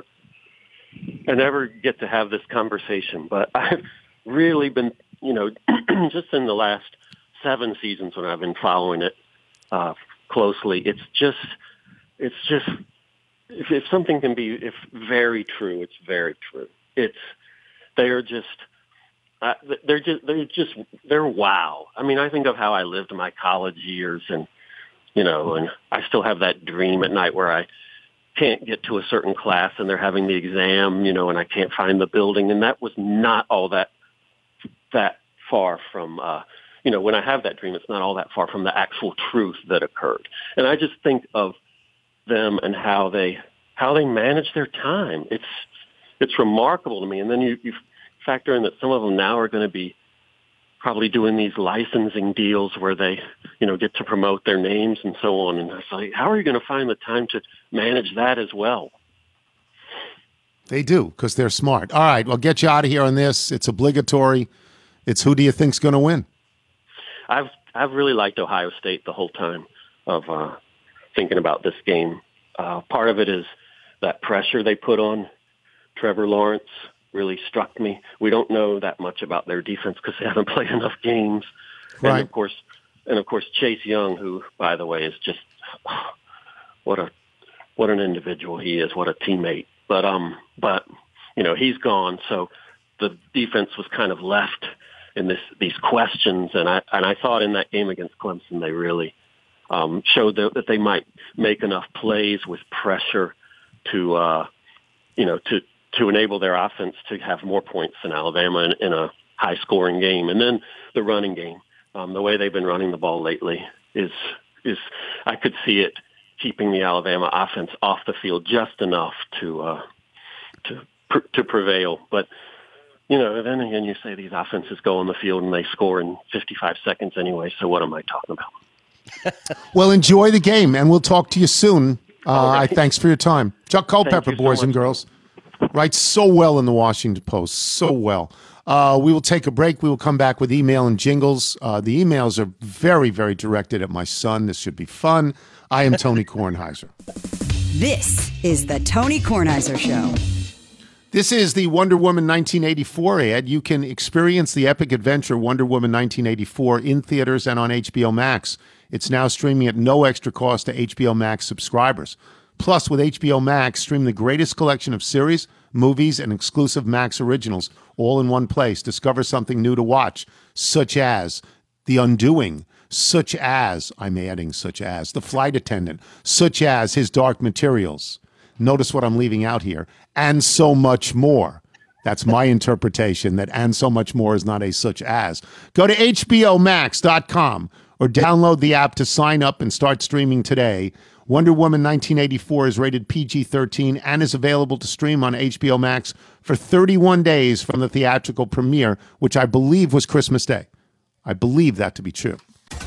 I never get to have this conversation. But I've really been, you know, just in the last seven seasons when I've been following it uh, closely, it's just, it's just, if, if something can be, if very true, it's very true. It's, they are just. Uh, they're just, they're just, they're wow. I mean, I think of how I lived my college years and, you know, and I still have that dream at night where I can't get to a certain class and they're having the exam, you know, and I can't find the building. And that was not all that, that far from, uh, you know, when I have that dream, it's not all that far from the actual truth that occurred. And I just think of them and how they, how they manage their time. It's, it's remarkable to me. And then you, you factor in that some of them now are going to be probably doing these licensing deals where they, you know, get to promote their names and so on. And it's like, how are you going to find the time to manage that as well? They do, because they're smart. All right, well, get you out of here on this. It's obligatory. It's who do you think's going to win? I've I've really liked Ohio State the whole time of uh, thinking about this game. Uh, part of it is that pressure they put on Trevor Lawrence. Really struck me. We don't know that much about their defense because they haven't played enough games. Right. And of course, and of course, Chase Young, who, by the way, is just oh, what a what an individual he is. What a teammate. But um, but you know, he's gone. So the defense was kind of left in this these questions. And I and I thought in that game against Clemson, they really um, showed that, that they might make enough plays with pressure to uh, you know to. to enable their offense to have more points than Alabama in, in a high-scoring game. And then the running game, um, the way they've been running the ball lately is, is I could see it keeping the Alabama offense off the field just enough to uh, to pr- to prevail. But, you know, then again, you say these offenses go on the field and they score in fifty-five seconds anyway, so what am I talking about? Well, enjoy the game, and we'll talk to you soon. Uh, right. Thanks for your time. Chuck Culpepper, so boys much. and girls. Writes so well in the Washington Post, so well. Uh, we will take a break. We will come back with email and jingles. Uh, the emails are very, very directed at my son. This should be fun. I am Tony Kornheiser. This is the Tony Kornheiser Show. This is the Wonder Woman nineteen eighty-four ad. You can experience the epic adventure Wonder Woman nineteen eighty-four in theaters and on H B O Max. It's now streaming at no extra cost to H B O Max subscribers. Plus, with H B O Max, stream the greatest collection of series, movies, and exclusive Max originals all in one place. Discover something new to watch, such as The Undoing, such as, I'm adding such as, The Flight Attendant, such as His Dark Materials. Notice what I'm leaving out here, and so much more. That's my interpretation, that and so much more is not a such as. Go to H B O Max dot com or download the app to sign up and start streaming today. Wonder Woman nineteen eighty-four is rated P G thirteen and is available to stream on H B O Max for thirty-one days from the theatrical premiere, which I believe was Christmas Day. I believe that to be true.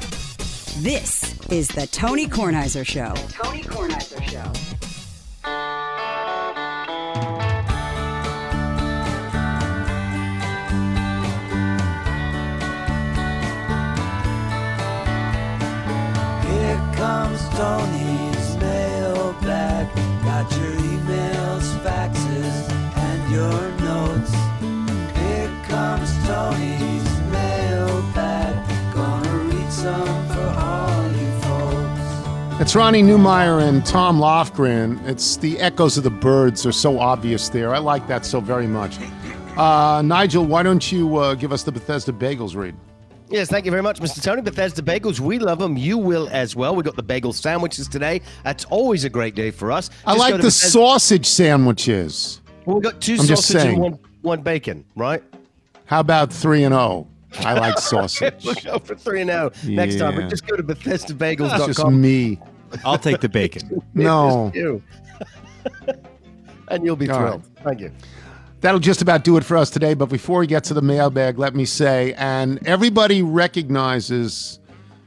This is the Tony Kornheiser Show. The Tony Kornheiser Show. your notes. Here comes Tony's mailbag. Gonna read some for all you folks. It's Ronnie Newmeyer and Tom Lofgren. It's the echoes of the birds are so obvious there. I like that so very much. Uh, Nigel, why don't you uh, give us the Bethesda Bagels read? Yes, thank you very much, Mister Tony. Bethesda Bagels, we love them. You will as well. We got the bagel sandwiches today. That's always a great day for us. I Just like go the to Bethesda- sausage sandwiches. Well, we got two I'm just sausages and saying. one, one bacon, right? How about three and oh? I like sausage. We'll go for three and oh next time. But Yeah. just go to Bethesda Bagels dot com. That's just me. I'll take the bacon. No. Just you. And you'll be All thrilled. Thank you. That'll just about do it for us today. But before we get to the mailbag, let me say, and everybody recognizes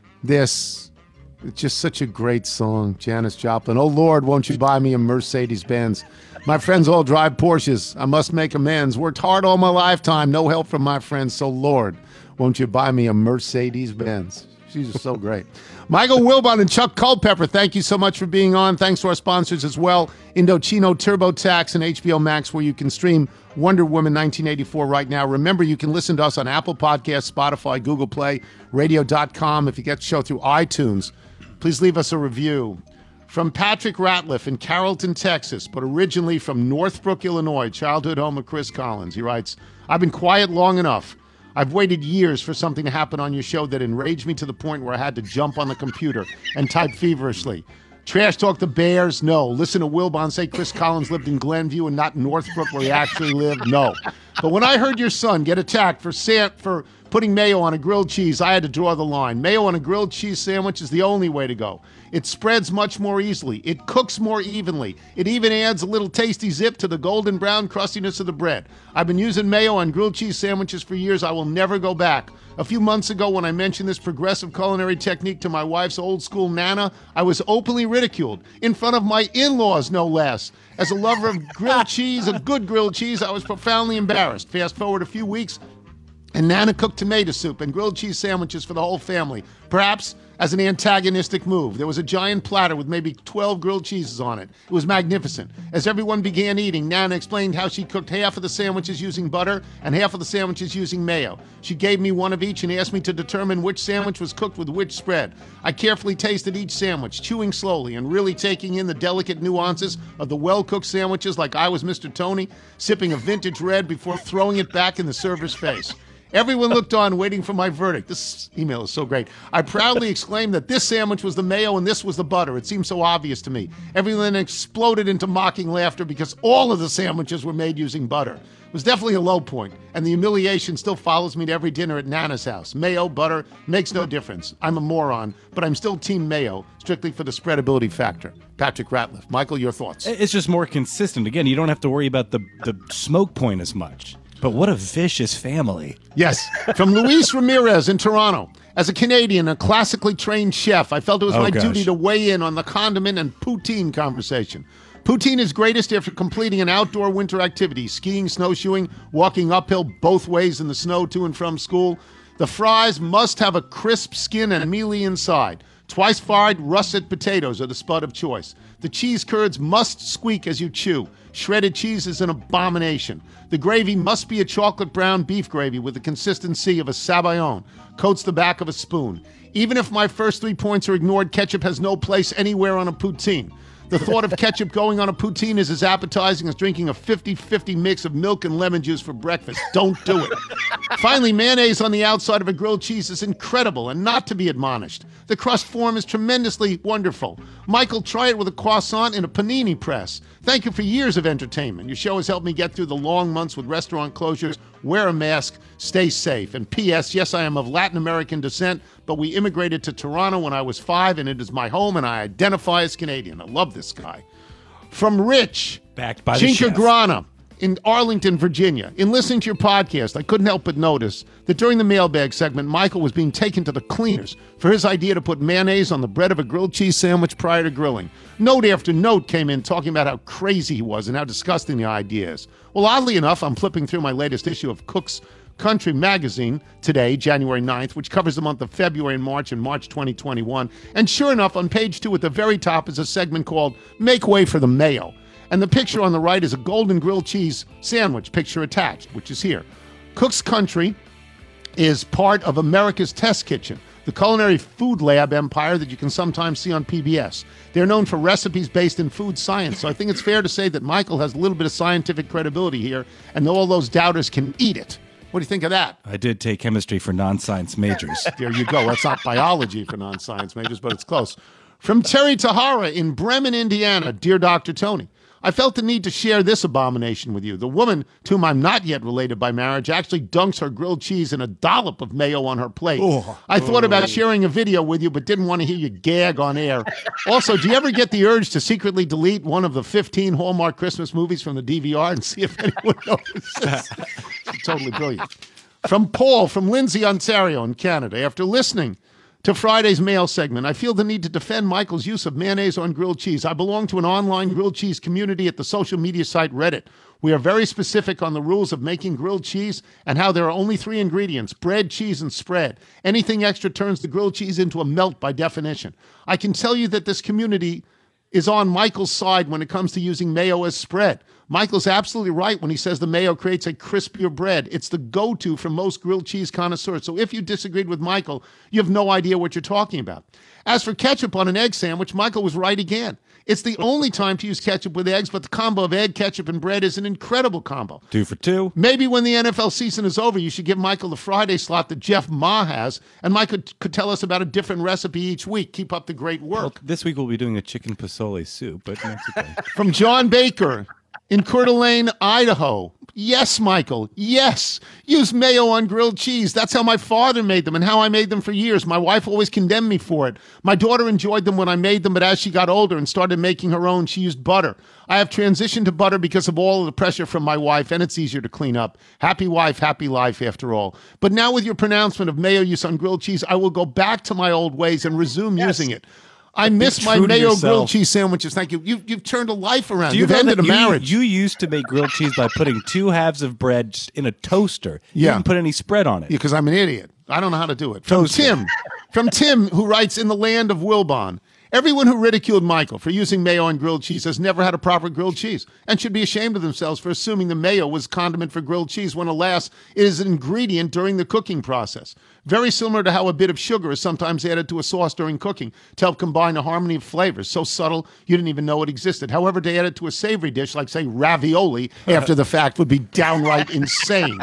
this. It's just such a great song, Janis Joplin. Oh, Lord, won't you buy me a Mercedes-Benz? My friends all drive Porsches. I must make amends. Worked hard all my lifetime. No help from my friends. So, Lord, won't you buy me a Mercedes-Benz? She's just so great. Michael Wilbon and Chuck Culpepper, thank you so much for being on. Thanks to our sponsors as well, Indochino, TurboTax, and H B O Max, where you can stream Wonder Woman nineteen eighty-four right now. Remember, you can listen to us on Apple Podcasts, Spotify, Google Play, radio dot com. If you get the show through iTunes, please leave us a review. From Patrick Ratliff in Carrollton, Texas, but originally from Northbrook, Illinois, childhood home of Chris Collins. He writes, I've been quiet long enough. I've waited years for something to happen on your show that enraged me to the point where I had to jump on the computer and type feverishly. Trash talk the Bears? No. Listen to Wilbon say Chris Collins lived in Glenview and not Northbrook where he actually lived? No. But when I heard your son get attacked for sa- for putting mayo on a grilled cheese, I had to draw the line. Mayo on a grilled cheese sandwich is the only way to go. It spreads much more easily. It cooks more evenly. It even adds a little tasty zip to the golden brown crustiness of the bread. I've been using mayo on grilled cheese sandwiches for years. I will never go back. A few months ago, when I mentioned this progressive culinary technique to my wife's old school Nana, I was openly ridiculed, in front of my in-laws, no less. As a lover of grilled cheese, a good grilled cheese, I was profoundly embarrassed. Fast forward a few weeks, and Nana cooked tomato soup and grilled cheese sandwiches for the whole family, perhaps as an antagonistic move. There was a giant platter with maybe twelve grilled cheeses on it. It was magnificent. As everyone began eating, Nana explained how she cooked half of the sandwiches using butter and half of the sandwiches using mayo. She gave me one of each and asked me to determine which sandwich was cooked with which spread. I carefully tasted each sandwich, chewing slowly and really taking in the delicate nuances of the well-cooked sandwiches like I was Mister Tony, sipping a vintage red before throwing it back in the server's face. Everyone looked on, waiting for my verdict. This email is so great. I proudly exclaimed that this sandwich was the mayo and this was the butter. It seemed so obvious to me. Everyone exploded into mocking laughter because all of the sandwiches were made using butter. It was definitely a low point, and the humiliation still follows me to every dinner at Nana's house. Mayo, butter, makes no difference. I'm a moron, but I'm still team mayo, strictly for the spreadability factor. Patrick Ratliff. Michael, your thoughts? It's just more consistent. Again, you don't have to worry about the, the smoke point as much. But what a vicious family. Yes. From Luis Ramirez in Toronto. As a Canadian, a classically trained chef, I felt it was Oh, my gosh. duty to weigh in on the condiment and poutine conversation. Poutine is greatest after completing an outdoor winter activity, skiing, snowshoeing, walking uphill both ways in the snow to and from school. The fries must have a crisp skin and mealy inside. Twice fried russet potatoes are the spud of choice. The cheese curds must squeak as you chew. Shredded cheese is an abomination. The gravy must be a chocolate brown beef gravy with the consistency of a sabayon. Coats the back of a spoon. Even if my first three points are ignored, ketchup has no place anywhere on a poutine. The thought of ketchup going on a poutine is as appetizing as drinking a fifty-fifty mix of milk and lemon juice for breakfast. Don't do it. Finally, mayonnaise on the outside of a grilled cheese is incredible and not to be admonished. The crust form is tremendously wonderful. Michael, try it with a croissant in a panini press. Thank you for years of entertainment. Your show has helped me get through the long months with restaurant closures. Wear a mask, stay safe. And P S. Yes, I am of Latin American descent, but we immigrated to Toronto when I was five, and it is my home, and I identify as Canadian. I love this guy. From Rich, Backed by the chef. Chincagrana in Arlington, Virginia. In listening to your podcast, I couldn't help but notice that during the mailbag segment, Michael was being taken to the cleaners for his idea to put mayonnaise on the bread of a grilled cheese sandwich prior to grilling. Note after note came in talking about how crazy he was and how disgusting the idea is. Well, oddly enough, I'm flipping through my latest issue of Cook's Country Magazine today, January ninth, which covers the month of February and March and March twenty twenty-one. And sure enough, on page two at the very top is a segment called Make Way for the Mayo. And the picture on the right is a golden grilled cheese sandwich, picture attached, which is here. Cook's Country is part of America's Test Kitchen, the culinary food lab empire that you can sometimes see on P B S. They're known for recipes based in food science, so I think it's fair to say that Michael has a little bit of scientific credibility here, and all those doubters can eat it. What do you think of that? I did take chemistry for non-science majors. There you go. That's not biology for non-science majors, but it's close. From Terry Tahara in Bremen, Indiana, Dear Doctor Tony, I felt the need to share this abomination with you. The woman, to whom I'm not yet related by marriage, actually dunks her grilled cheese in a dollop of mayo on her plate. Oh, I thought oh. about sharing a video with you, but didn't want to hear you gag on air. Also, do you ever get the urge to secretly delete one of the fifteen Hallmark Christmas movies from the D V R and see if anyone notices? Totally brilliant. From Paul, from Lindsay, Ontario, in Canada. After listening to Friday's mail segment, I feel the need to defend Michael's use of mayonnaise on grilled cheese. I belong to an online grilled cheese community at the social media site Reddit. We are very specific on the rules of making grilled cheese and how there are only three ingredients: bread, cheese, and spread. Anything extra turns the grilled cheese into a melt by definition. I can tell you that this community is on Michael's side when it comes to using mayo as spread. Michael's absolutely right when he says the mayo creates a crispier bread. It's the go-to for most grilled cheese connoisseurs. So if you disagreed with Michael, you have no idea what you're talking about. As for ketchup on an egg sandwich, Michael was right again. It's the only time to use ketchup with eggs, but the combo of egg, ketchup, and bread is an incredible combo. Two for two. Maybe when the N F L season is over, you should give Michael the Friday slot that Jeff Ma has, and Michael could, could tell us about a different recipe each week. Keep up the great work. Well, this week we'll be doing a chicken pozole soup, but that's okay. From John Baker in Coeur d'Alene, Idaho. Yes, Michael. Yes. Use mayo on grilled cheese. That's how my father made them and how I made them for years. My wife always condemned me for it. My daughter enjoyed them when I made them, but as she got older and started making her own, she used butter. I have transitioned to butter because of all of the pressure from my wife, and it's easier to clean up. Happy wife, happy life, after all. But now with your pronouncement of mayo use on grilled cheese, I will go back to my old ways and resume yes. using it. I miss my mayo grilled cheese sandwiches. Thank you. you. You've turned a life around. You You've ended a you, marriage. You used to make grilled cheese by putting two halves of bread in a toaster. You yeah. didn't put any spread on it. Yeah, because I'm an idiot. I don't know how to do it. From toaster. Tim, from Tim, who writes in the land of Wilbon. Everyone who ridiculed Michael for using mayo on grilled cheese has never had a proper grilled cheese and should be ashamed of themselves for assuming the mayo was condiment for grilled cheese when, alas, it is an ingredient during the cooking process. Very similar to how a bit of sugar is sometimes added to a sauce during cooking to help combine a harmony of flavors. So subtle, you didn't even know it existed. However, to add it to a savory dish like, say, ravioli after the fact would be downright insane.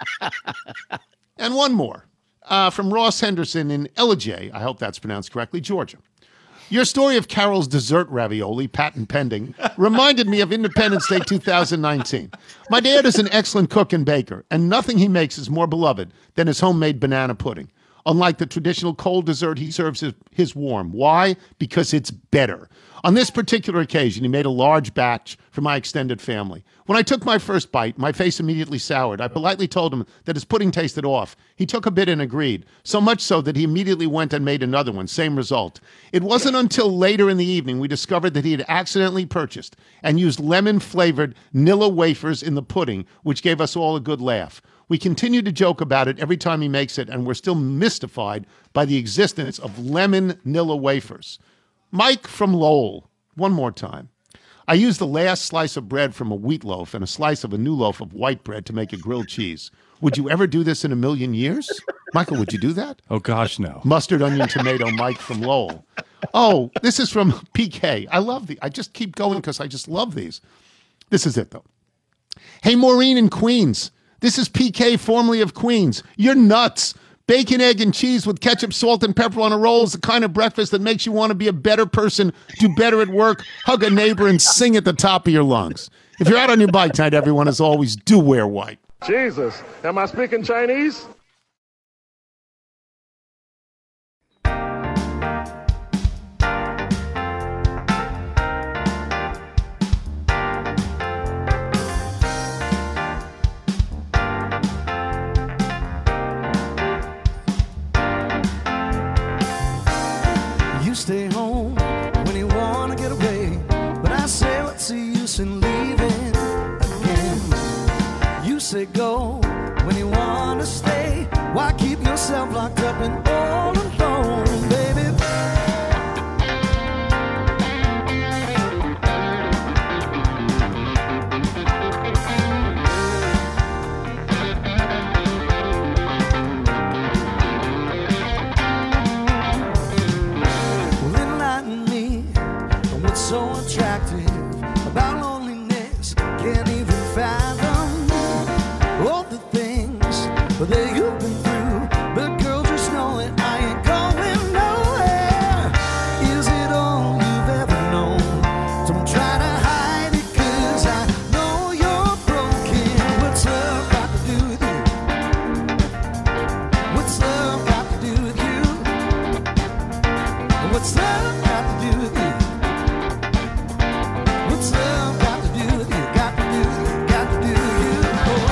And one more uh, from Ross Henderson in Ellijay, I hope that's pronounced correctly, Georgia. Your story of Carol's dessert ravioli, patent pending, reminded me of Independence Day two thousand nineteen. My dad is an excellent cook and baker, and nothing he makes is more beloved than his homemade banana pudding. Unlike the traditional cold dessert, he serves his, his warm. Why? Because it's better. On this particular occasion, he made a large batch for my extended family. When I took my first bite, my face immediately soured. I politely told him that his pudding tasted off. He took a bit and agreed, so much so that he immediately went and made another one. Same result. It wasn't until later in the evening we discovered that he had accidentally purchased and used lemon-flavored Nilla wafers in the pudding, which gave us all a good laugh. We continue to joke about it every time he makes it, and we're still mystified by the existence of lemon Nilla wafers. Mike from Lowell, one more time. I used the last slice of bread from a wheat loaf and a slice of a new loaf of white bread to make a grilled cheese. Would you ever do this in a million years? Michael, would you do that? Oh, gosh, no. Mustard, onion, tomato, Mike from Lowell. Oh, this is from P K. I love the. I just keep going because I just love these. This is it, though. Hey, Maureen in Queens. This is P K, formerly of Queens. You're nuts. Bacon, egg, and cheese with ketchup, salt, and pepper on a roll is the kind of breakfast that makes you want to be a better person, do better at work, hug a neighbor, and sing at the top of your lungs. If you're out on your bike tonight, everyone, as always, do wear white. Jesus, am I speaking Chinese? You stay home when you want to get away, but I say what's the use in leaving again? You say go when you want to stay. Why keep yourself locked up and all alone, baby? fathom all the things that you've been through. But girl, just know that I ain't going nowhere. Is it all you've ever known? Don't try to hide it, 'cause I know you're broken. What's love got to do with you? What's love got to do with you? What's love got to do with you? What's love got to do with you? Got to do with you? Got to do with you?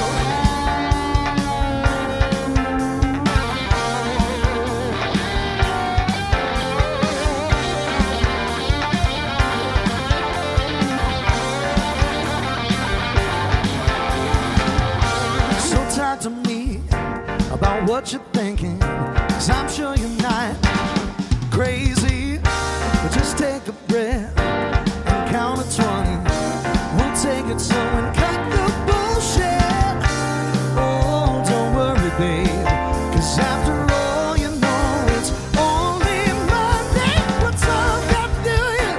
So talk to me about what you're thinking, 'cause I'm sure you're not crazy. But just take a breath and count to twenty. We'll take it slow and cut the bullshit. Oh, don't worry, babe, 'cause after all, you know it's only Monday. What's love got to do with you?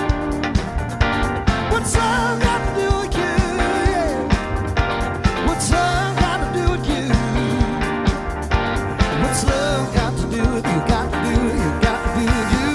What's love got to do with you? Yeah. What's love got to do with you? What's love got to do with you? Got to do with you? Got to do with you?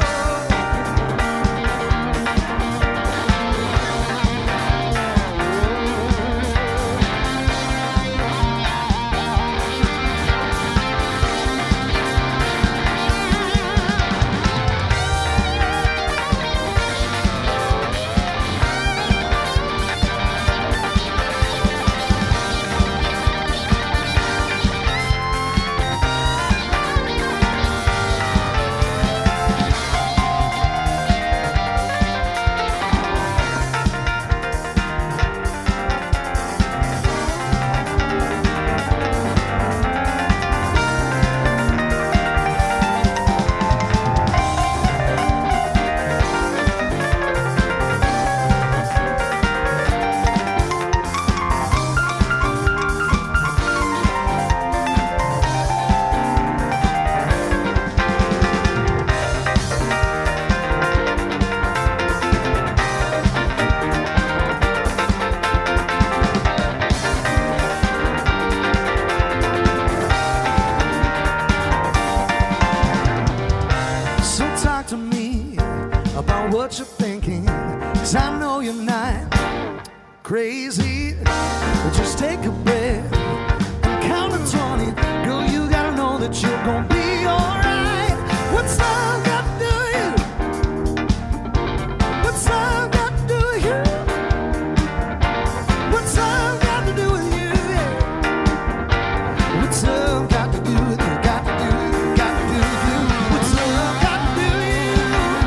So talk to me about what you're thinking, 'cause I know you're not crazy. But just take a breath and count to twenty. Girl, you gotta know that you're gonna be alright. What's love got to do with you? What's love got to do with you? What's love got to do with you? Yeah. What's love got to do with you? Got to do with you? Got to do with you? What's love got to do with you?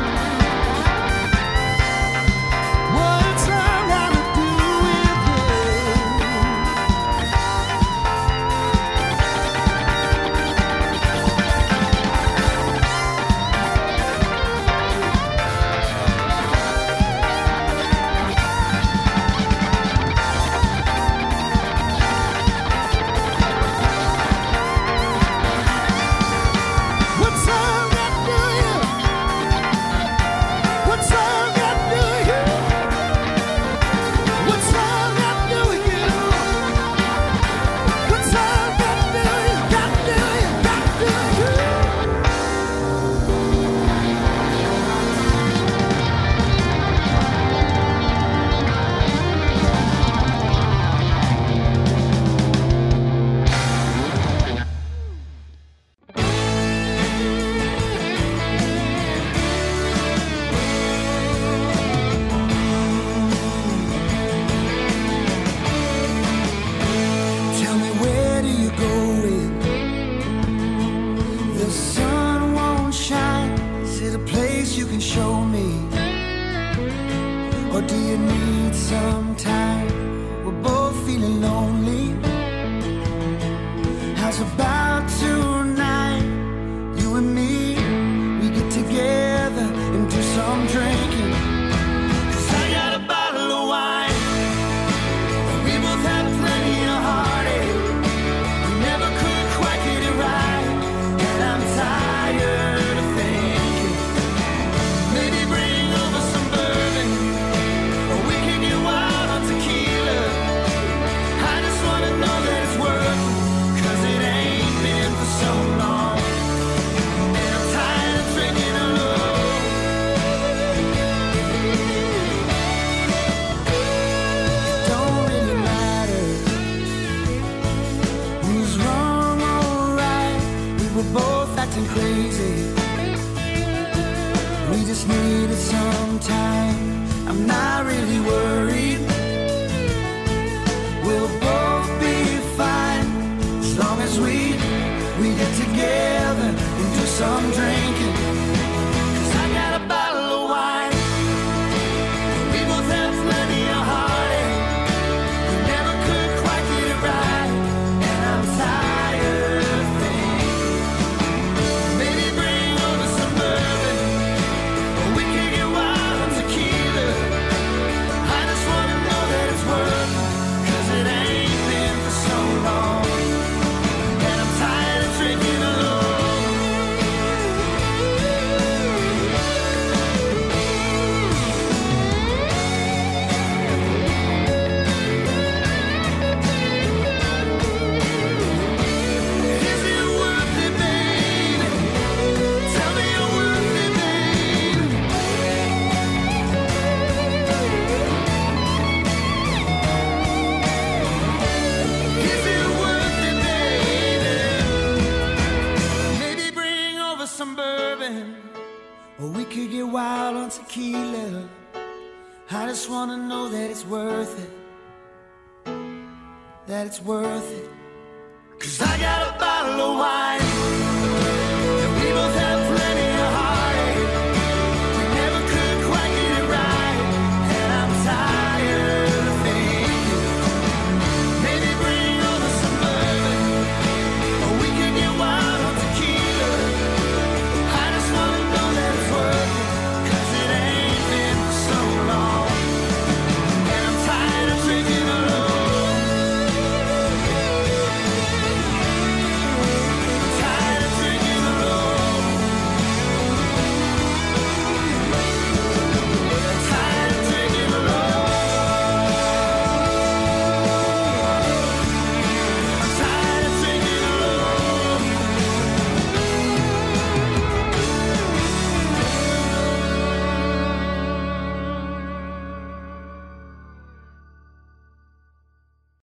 What's love got to do with you? What's love got to do with you? What's love got to do with you? What's love got to do with you? What's love got to do with you? Got to do with you? Got to do with you? Tell me, where do you go when the sun won't shine? Is it a place you can show me? Or do you need some time? We're both feeling lonely. How's about tonight? You and me, we get together and do some drinking. 'Cause I got a bottle of wine. We both had plenty of heartache. We never could quite get it right. And I'm tired of thinking. Maybe bring over some bourbon, or we can get wild on tequila. talking crazy. We just needed some time. I'm not really worried. We'll both be fine as long as we we get together and do some drinking. 'Cause I got a bottle of wine. We both have plenty of heartache. We never could quite get it right, and I'm tired of things. Maybe bring over some bourbon, or we can get wild on tequila. I just wanna know that it's worth it, 'cause it ain't been for so long, and I'm tired of drinking alone. Is it worth it, baby? Tell me you're worth it, baby. Is it worth it, baby? Maybe bring over some bourbon, or we could get wild on tequila. I just wanna know that it's worth it, that it's worth it. 'Cause I got a bottle of wine.